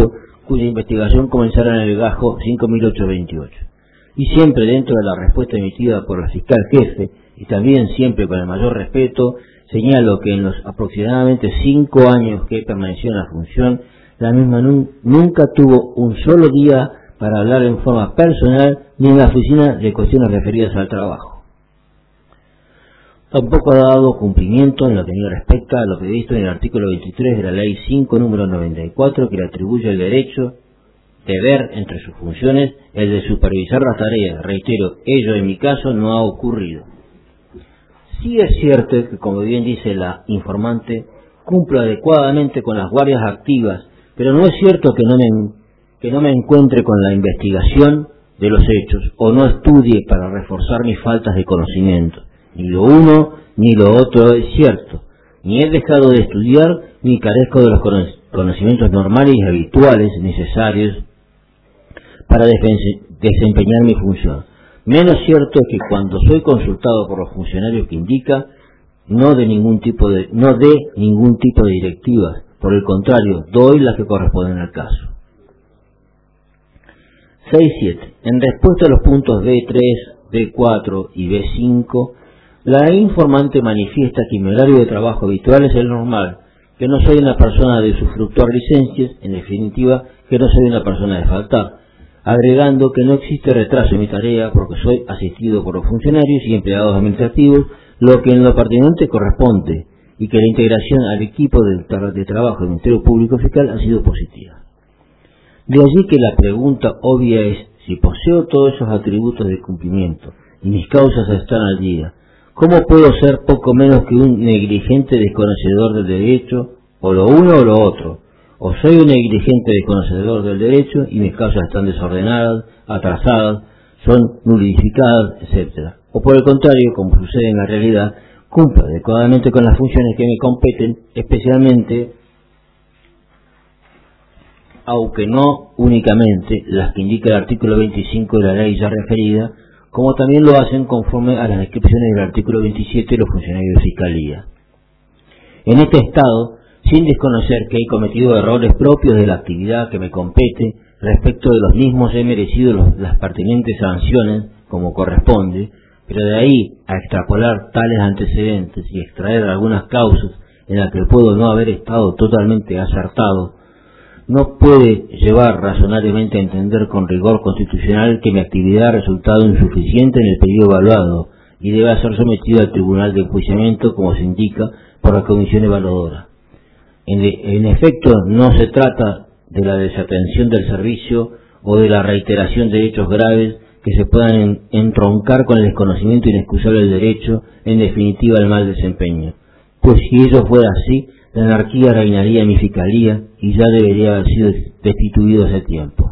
cuya investigación comenzará en el Gajo 5828. Y siempre dentro de la respuesta emitida por la fiscal jefe, y también siempre con el mayor respeto, señalo que en los aproximadamente 5 años que permaneció en la función, la misma nunca tuvo un solo día para hablar en forma personal ni en la oficina de cuestiones referidas al trabajo. Tampoco ha dado cumplimiento en lo que respecta a lo previsto en el artículo 23 de la Ley 5, número 94, que le atribuye el derecho de ver entre sus funciones el de supervisar las tareas. Reitero, ello en mi caso no ha ocurrido. Sí es cierto que, como bien dice la informante, cumplo adecuadamente con las guardias activas, pero no es cierto que no me encuentre con la investigación de los hechos o no estudie para reforzar mis faltas de conocimiento. Ni lo uno ni lo otro es cierto. Ni he dejado de estudiar ni carezco de los conocimientos normales y habituales necesarios para desempeñar mi función. Menos cierto es que cuando soy consultado por los funcionarios que indica, no dé ningún tipo de directivas. Por el contrario, doy las que corresponden al caso. 6.7. En respuesta a los puntos B3, B4 y B5, la informante manifiesta que mi horario de trabajo habitual es el normal, que no soy una persona de usufructuar licencias, en definitiva, que no soy una persona de faltar, agregando que no existe retraso en mi tarea porque soy asistido por los funcionarios y empleados administrativos, lo que en lo pertinente corresponde, y que la integración al equipo de trabajo del Ministerio Público Fiscal ha sido positiva. De allí que la pregunta obvia es, si poseo todos esos atributos de cumplimiento y mis causas están al día, ¿cómo puedo ser poco menos que un negligente desconocedor del derecho, o lo uno o lo otro? O soy un negligente desconocedor del derecho y mis causas están desordenadas, atrasadas, son nulificadas, etc. O por el contrario, como sucede en la realidad, cumplo adecuadamente con las funciones que me competen, especialmente, aunque no únicamente las que indica el artículo 25 de la ley ya referida, como también lo hacen conforme a las descripciones del artículo 27 de los funcionarios de Fiscalía. En este estado, sin desconocer que he cometido errores propios de la actividad que me compete, respecto de los mismos he merecido las pertinentes sanciones, como corresponde, pero de ahí a extrapolar tales antecedentes y extraer algunas causas en las que puedo no haber estado totalmente acertado, no puede llevar razonablemente a entender con rigor constitucional que mi actividad ha resultado insuficiente en el periodo evaluado y debe ser sometido al tribunal de enjuiciamiento como se indica por la comisión evaluadora. En efecto, no se trata de la desatención del servicio o de la reiteración de hechos graves que se puedan entroncar con el desconocimiento inexcusable del derecho, en definitiva el mal desempeño. Pues si ello fuera así, la anarquía reinaría en mi fiscalía y ya debería haber sido destituido hace tiempo.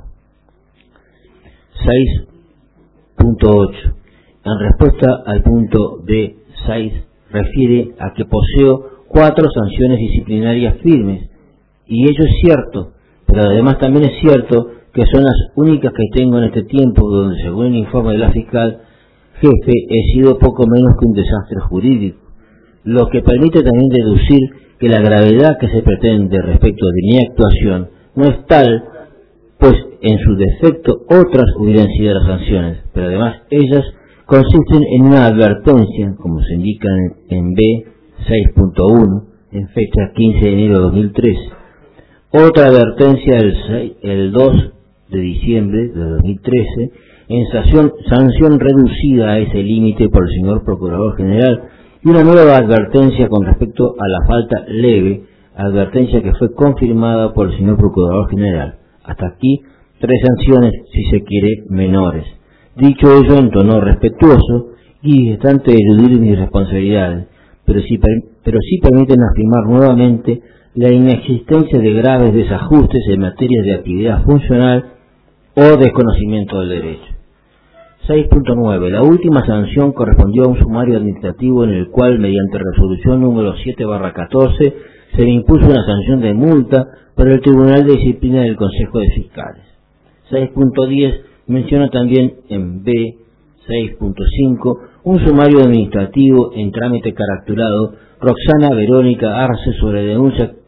6.8. En respuesta al punto B6, refiere a que poseo 4 sanciones disciplinarias firmes, y ello es cierto, pero además también es cierto que son las únicas que tengo en este tiempo, donde según el informe de la fiscal jefe he sido poco menos que un desastre jurídico, lo que permite también deducir que la gravedad que se pretende respecto de mi actuación no es tal, pues en su defecto otras hubieran sido las sanciones, pero además ellas consisten en una advertencia, como se indica en B6.1, en fecha 15 de enero de 2013, otra advertencia el 2 de diciembre de 2013, en sanción reducida a ese límite por el señor Procurador General, y una nueva advertencia con respecto a la falta leve, advertencia que fue confirmada por el señor Procurador General. Hasta aquí 3 sanciones, si se quiere, menores. Dicho ello en tono respetuoso y distante de eludir mis responsabilidades, pero sí permiten afirmar nuevamente la inexistencia de graves desajustes en materia de actividad funcional o desconocimiento del derecho. 6.9. La última sanción correspondió a un sumario administrativo en el cual, mediante resolución número 7/14, se le impuso una sanción de multa por el Tribunal de Disciplina del Consejo de Fiscales. 6.10. Menciona también en B6.5 un sumario administrativo en trámite caracterado Roxana Verónica Arce sobre denuncia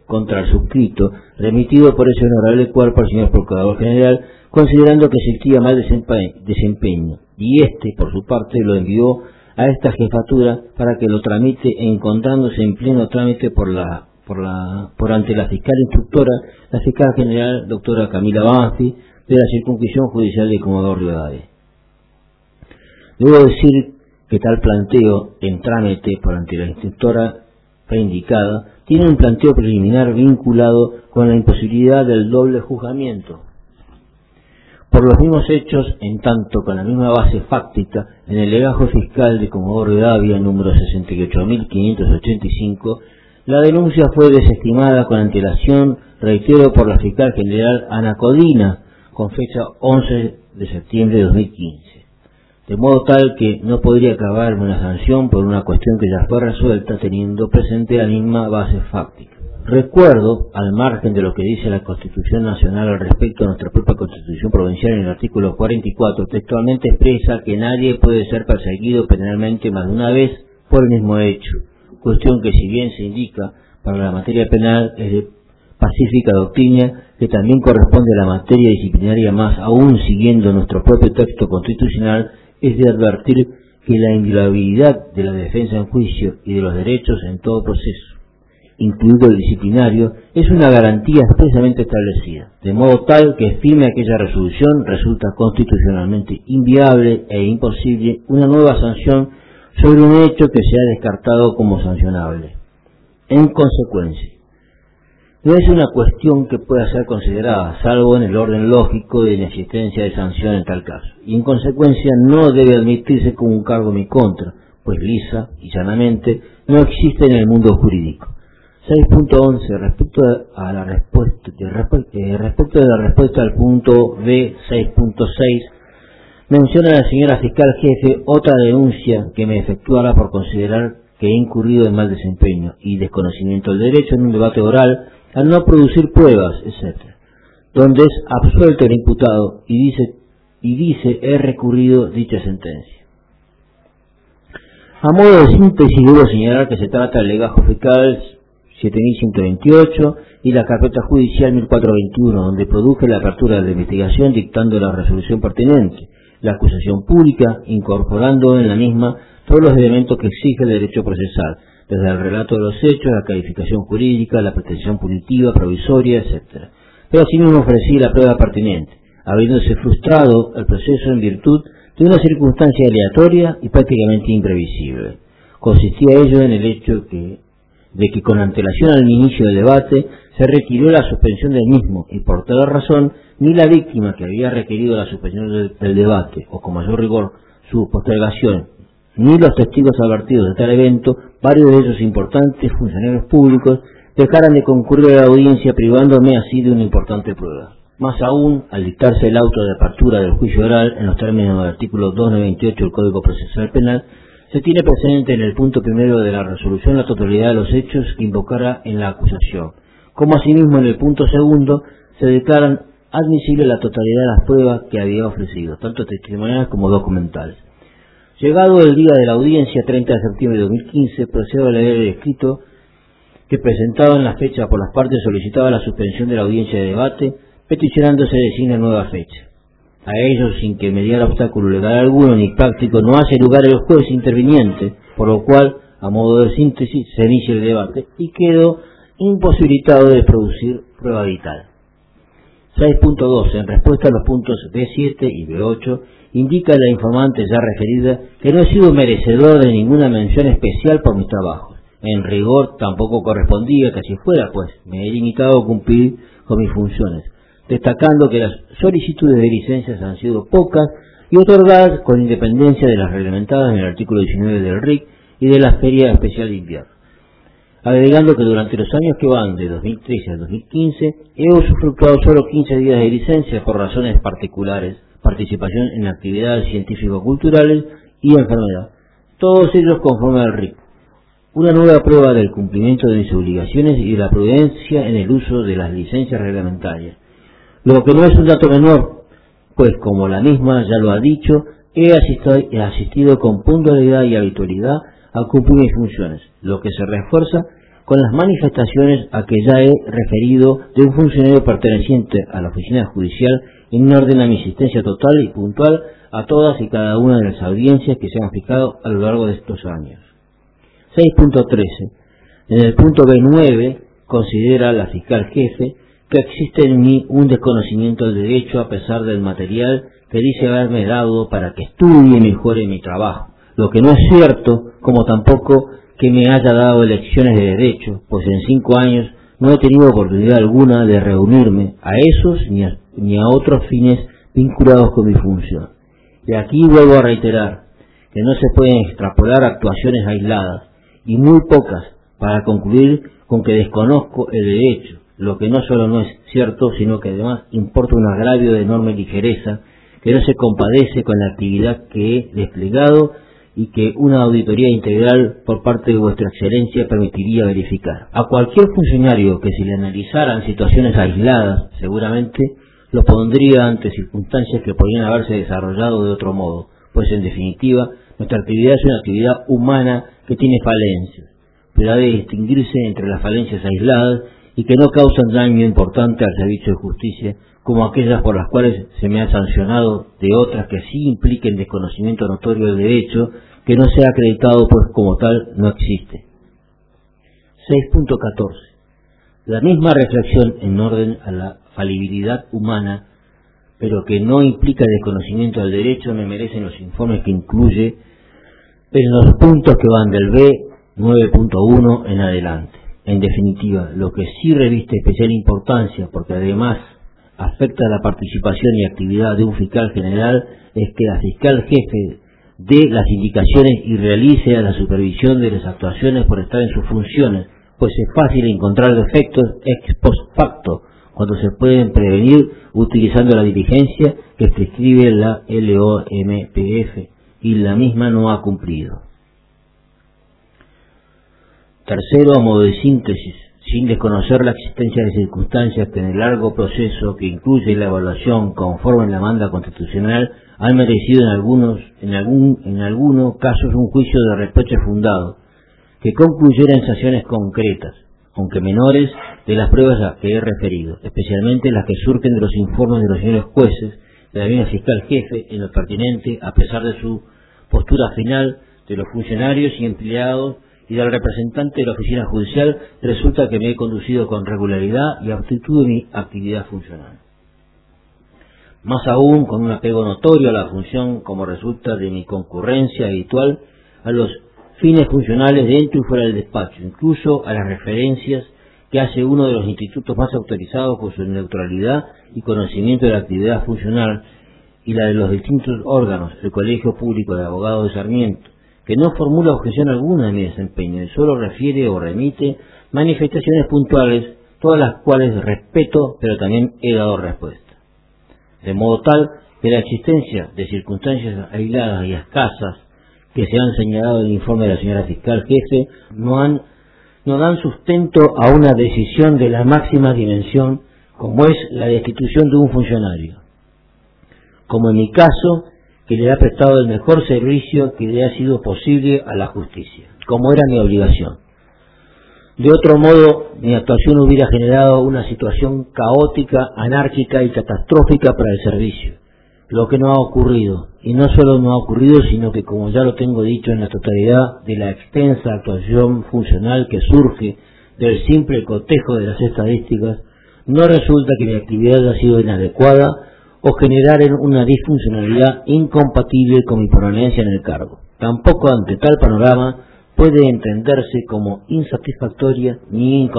contra el suscrito, remitido por ese honorable cuerpo al señor Procurador General, considerando que existía mal desempeño, y por su parte, lo envió a esta jefatura para que lo tramite, encontrándose en pleno trámite por ante la fiscal instructora, la fiscal general doctora Camila Banfi, de la circunscripción judicial de Comodoro Rivadavia. Debo decir que tal planteo en trámite por ante la instructora preindicada tiene un planteo preliminar vinculado con la imposibilidad del doble juzgamiento por los mismos hechos, en tanto con la misma base fáctica, en el legajo fiscal de Comodoro Rivadavia número 68.585, la denuncia fue desestimada con antelación, reitero, por la fiscal general Ana Codina, con fecha 11 de septiembre de 2015. De modo tal que no podría acabarme una sanción por una cuestión que ya fue resuelta teniendo presente la misma base fáctica. Recuerdo, al margen de lo que dice la Constitución Nacional al respecto a nuestra propia Constitución Provincial en el artículo 44, textualmente expresa que nadie puede ser perseguido penalmente más de una vez por el mismo hecho, cuestión que si bien se indica para la materia penal es de pacífica doctrina, que también corresponde a la materia disciplinaria, más aún siguiendo nuestro propio texto constitucional, es de advertir que la inviolabilidad de la defensa en juicio y de los derechos en todo proceso, incluido el disciplinario, es una garantía expresamente establecida, de modo tal que firme aquella resolución resulta constitucionalmente inviable e imposible una nueva sanción sobre un hecho que se ha descartado como sancionable. En consecuencia, no es una cuestión que pueda ser considerada, salvo en el orden lógico de inexistencia de sanción en tal caso, y en consecuencia no debe admitirse como un cargo en mi contra, pues lisa y llanamente no existe en el mundo jurídico. 6.11 respecto de la respuesta al punto B 6.6 menciona a la señora fiscal jefe otra denuncia que me efectuara por considerar que he incurrido en mal desempeño y desconocimiento del derecho en un debate oral al no producir pruebas, etc., donde es absuelto el imputado y dice he recurrido dicha sentencia. A modo de síntesis debo señalar que se trata del legajo fiscal 7128 y la carpeta judicial 1421, donde produje la apertura de la investigación dictando la resolución pertinente, la acusación pública, incorporando en la misma todos los elementos que exige el derecho procesal, desde el relato de los hechos, la calificación jurídica, la pretensión punitiva, provisoria, etc. Pero asimismo ofrecí la prueba pertinente, habiéndose frustrado el proceso en virtud de una circunstancia aleatoria y prácticamente imprevisible. Consistía ello en el hecho de que con antelación al inicio del debate se retiró la suspensión del mismo y por tal razón ni la víctima que había requerido la suspensión del debate o con mayor rigor su postergación, ni los testigos advertidos de tal evento, varios de ellos importantes funcionarios públicos, dejaran de concurrir a la audiencia privándome así de una importante prueba. Más aún, al dictarse el auto de apertura del juicio oral en los términos del artículo 298 del Código Procesal Penal, se tiene presente en el punto primero de la resolución la totalidad de los hechos que invocara en la acusación, como asimismo en el punto segundo se declaran admisibles la totalidad de las pruebas que había ofrecido, tanto testimoniales como documentales. Llegado el día de la audiencia, 30 de septiembre de 2015, procedo a leer el escrito que presentado en la fecha por las partes solicitaba la suspensión de la audiencia de debate, peticionándose designe nueva fecha. A ello, sin que mediara obstáculo legal alguno ni práctico, no hace lugar el juez interviniente, por lo cual, a modo de síntesis, se inicia el debate y quedó imposibilitado de producir prueba vital. 6.2. En respuesta a los puntos B7 y B8, indica la informante ya referida que no he sido merecedor de ninguna mención especial por mis trabajos. En rigor tampoco correspondía que así fuera, pues me he limitado a cumplir con mis funciones, destacando que las solicitudes de licencias han sido pocas y otorgadas con independencia de las reglamentadas en el artículo 19 del RIC y de la Feria Especial de Invierno. Agregando que durante los años que van de 2013 al 2015 he usufructuado solo 15 días de licencia por razones particulares, participación en actividades científico-culturales y enfermedad, todos ellos conforme al RIC. Una nueva prueba del cumplimiento de mis obligaciones y de la prudencia en el uso de las licencias reglamentarias. Lo que no es un dato menor, pues como la misma ya lo ha dicho, he asistido con puntualidad y habitualidad a cumplir mis funciones, lo que se refuerza con las manifestaciones a que ya he referido de un funcionario perteneciente a la oficina judicial en orden a mi asistencia total y puntual a todas y cada una de las audiencias que se han fijado a lo largo de estos años. 6.13. En el punto B9 considera la fiscal jefe que existe en mí un desconocimiento del derecho a pesar del material que dice haberme dado para que estudie y mejore mi trabajo, lo que no es cierto, como tampoco que me haya dado lecciones de derecho, pues en 5 años no he tenido oportunidad alguna de reunirme a esos ni a otros fines vinculados con mi función. Y aquí vuelvo a reiterar que no se pueden extrapolar actuaciones aisladas, y muy pocas, para concluir con que desconozco el derecho, lo que no solo no es cierto, sino que además importa un agravio de enorme ligereza, que no se compadece con la actividad que he desplegado y que una auditoría integral por parte de vuestra excelencia permitiría verificar. A cualquier funcionario que se le analizaran situaciones aisladas, seguramente lo pondría ante circunstancias que podrían haberse desarrollado de otro modo, pues en definitiva nuestra actividad es una actividad humana que tiene falencias, pero ha de distinguirse entre las falencias aisladas y que no causan daño importante al servicio de justicia, como aquellas por las cuales se me ha sancionado, de otras que sí impliquen desconocimiento notorio del derecho, que no sea acreditado pues como tal no existe. 6.14. La misma reflexión en orden a la falibilidad humana, pero que no implica desconocimiento del derecho, me merecen los informes que incluye en los puntos que van del B 9.1 en adelante. En definitiva, lo que sí reviste especial importancia, porque además afecta a la participación y actividad de un fiscal general, es que la fiscal jefe dé las indicaciones y realice a la supervisión de las actuaciones por estar en sus funciones, pues es fácil encontrar defectos ex post facto, cuando se pueden prevenir utilizando la diligencia que prescribe la LOMPF, y la misma no ha cumplido. Tercero, a modo de síntesis, sin desconocer la existencia de circunstancias que en el largo proceso que incluye la evaluación conforme en la manda constitucional han merecido en algunos casos un juicio de reproche fundado, que concluyera en sanciones concretas, aunque menores, de las pruebas a que he referido, especialmente las que surgen de los informes de los señores jueces, de la misma fiscal jefe, en lo pertinente, a pesar de su postura final, de los funcionarios y empleados y del representante de la oficina judicial, resulta que me he conducido con regularidad y aptitud en mi actividad funcional. Más aún, con un apego notorio a la función como resulta de mi concurrencia habitual a los fines funcionales dentro y fuera del despacho, incluso a las referencias que hace uno de los institutos más autorizados por su neutralidad y conocimiento de la actividad funcional, y la de los distintos órganos, el Colegio Público de Abogados de Sarmiento, que no formula objeción alguna en mi desempeño y solo refiere o remite manifestaciones puntuales, todas las cuales respeto, pero también he dado respuesta. De modo tal que la existencia de circunstancias aisladas y escasas que se han señalado en el informe de la señora fiscal jefe no dan sustento a una decisión de la máxima dimensión, como es la destitución de un funcionario, como en mi caso, que le ha prestado el mejor servicio que le ha sido posible a la justicia, como era mi obligación. De otro modo, mi actuación hubiera generado una situación caótica, anárquica y catastrófica para el servicio, lo que no ha ocurrido, y no solo no ha ocurrido, sino que, como ya lo tengo dicho, en la totalidad de la extensa actuación funcional que surge del simple cotejo de las estadísticas, no resulta que mi actividad haya sido inadecuada o generar una disfuncionalidad incompatible con mi permanencia en el cargo. Tampoco ante tal panorama puede entenderse como insatisfactoria ni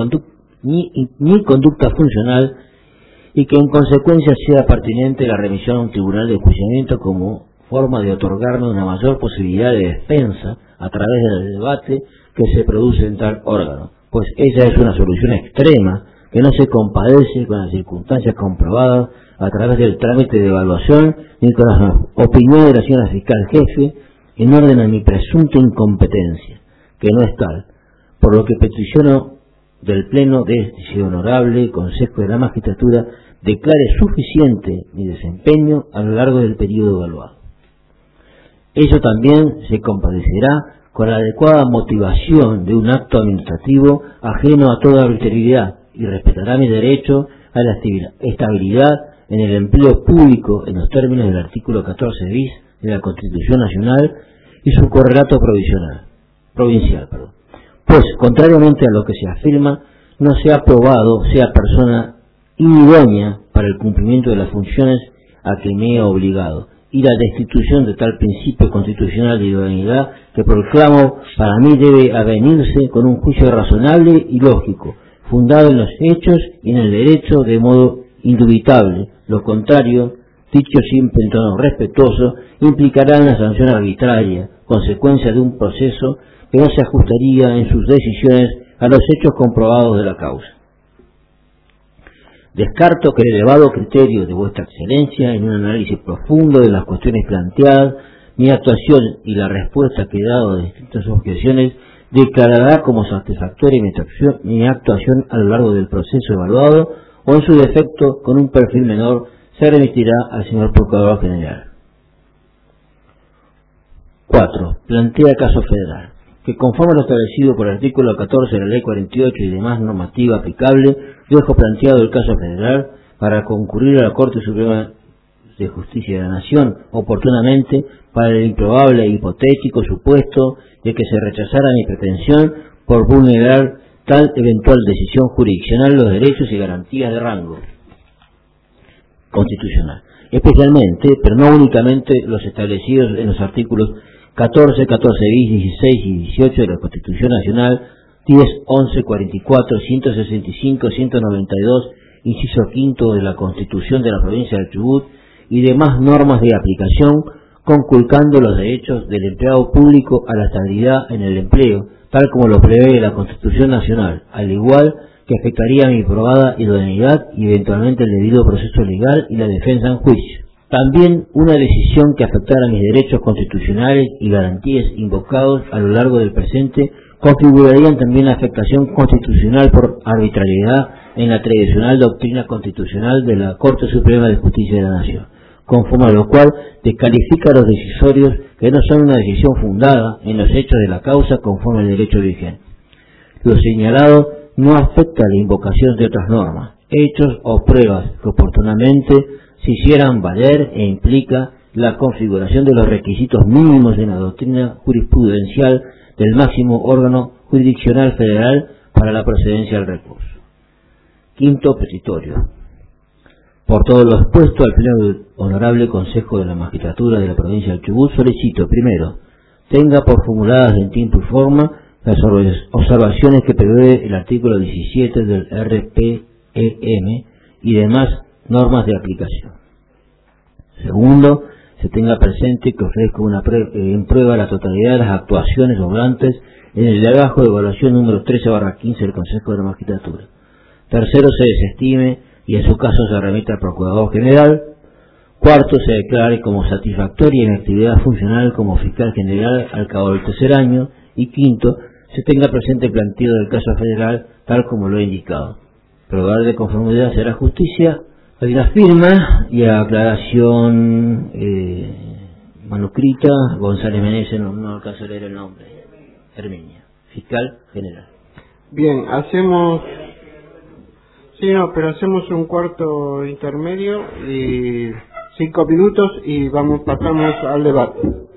conducta funcional, y que en consecuencia sea pertinente la remisión a un tribunal de enjuiciamiento como forma de otorgarme una mayor posibilidad de defensa a través del debate que se produce en tal órgano, pues ella es una solución extrema que no se compadece con las circunstancias comprobadas a través del trámite de evaluación ni con las opiniones de la señora fiscal jefe en orden a mi presunta incompetencia, que no es tal, por lo que peticiono del Pleno de este honorable Consejo de la Magistratura declare suficiente mi desempeño a lo largo del periodo evaluado. Ello también se compadecerá con la adecuada motivación de un acto administrativo ajeno a toda arbitrariedad y respetará mi derecho a la estabilidad en el empleo público en los términos del artículo 14 bis de la Constitución Nacional y su correlato provincial. Pues, contrariamente a lo que se afirma, no se ha probado sea persona idónea para el cumplimiento de las funciones a que me he obligado, y la destitución de tal principio constitucional de idoneidad que proclamo para mí debe avenirse con un juicio razonable y lógico, fundado en los hechos y en el derecho de modo indubitable. Lo contrario, dicho siempre en tono respetuoso, implicará una sanción arbitraria, consecuencia de un proceso que no se ajustaría en sus decisiones a los hechos comprobados de la causa. Descarto que el elevado criterio de vuestra excelencia, en un análisis profundo de las cuestiones planteadas, mi actuación y la respuesta que he dado a distintas objeciones, declarará como satisfactoria mi actuación a lo largo del proceso evaluado, o en su defecto, con un perfil menor, se remitirá al señor Procurador General. 4. Plantea caso federal, que conforme a lo establecido por el artículo 14 de la Ley 48 y demás normativa aplicable, dejo planteado el caso federal para concurrir a la Corte Suprema de Justicia de la Nación oportunamente para el improbable e hipotético supuesto de que se rechazara mi pretensión por vulnerar tal eventual decisión jurisdiccional los derechos y garantías de rango constitucional, especialmente, pero no únicamente, los establecidos en los artículos 14, 14 bis, 16 y 18 de la Constitución Nacional, 10, 11, 44, 165, 192, inciso quinto de la Constitución de la Provincia del Chubut y demás normas de aplicación, conculcando los derechos del empleado público a la estabilidad en el empleo, tal como lo prevé la Constitución Nacional, al igual que afectaría mi probada idoneidad y eventualmente el debido proceso legal y la defensa en juicio. También una decisión que afectara mis derechos constitucionales y garantías invocados a lo largo del presente configurarían también la afectación constitucional por arbitrariedad en la tradicional doctrina constitucional de la Corte Suprema de Justicia de la Nación, conforme a lo cual descalifica los decisorios que no son una decisión fundada en los hechos de la causa conforme al derecho vigente. Lo señalado no afecta a la invocación de otras normas, hechos o pruebas que oportunamente se hicieran valer e implica la configuración de los requisitos mínimos de la doctrina jurisprudencial del máximo órgano jurisdiccional federal para la procedencia del recurso. Quinto petitorio. Por todo lo expuesto al Pleno del Honorable Consejo de la Magistratura de la Provincia del Chubut, solicito, primero, tenga por formuladas en tiempo y forma las observaciones que prevé el artículo 17 del RPEM y demás normas de aplicación. Segundo, se tenga presente que ofrezco en prueba la totalidad de las actuaciones obrantes en el legajo de evaluación número 13/15 del Consejo de la Magistratura. Tercero, se desestime y en su caso se remita al Procurador General. Cuarto, se declare como satisfactoria mi actividad funcional como Fiscal General al cabo del tercer año. Y quinto, se tenga presente el planteo del caso federal tal como lo he indicado. Probar de conformidad será justicia. Hay una firma y aclaración manuscrita. González Meneses, no alcanzo a leer el nombre. Herminia, Fiscal General. Bien, hacemos... Sí, no, pero hacemos un cuarto intermedio y 5 minutos y pasamos al debate.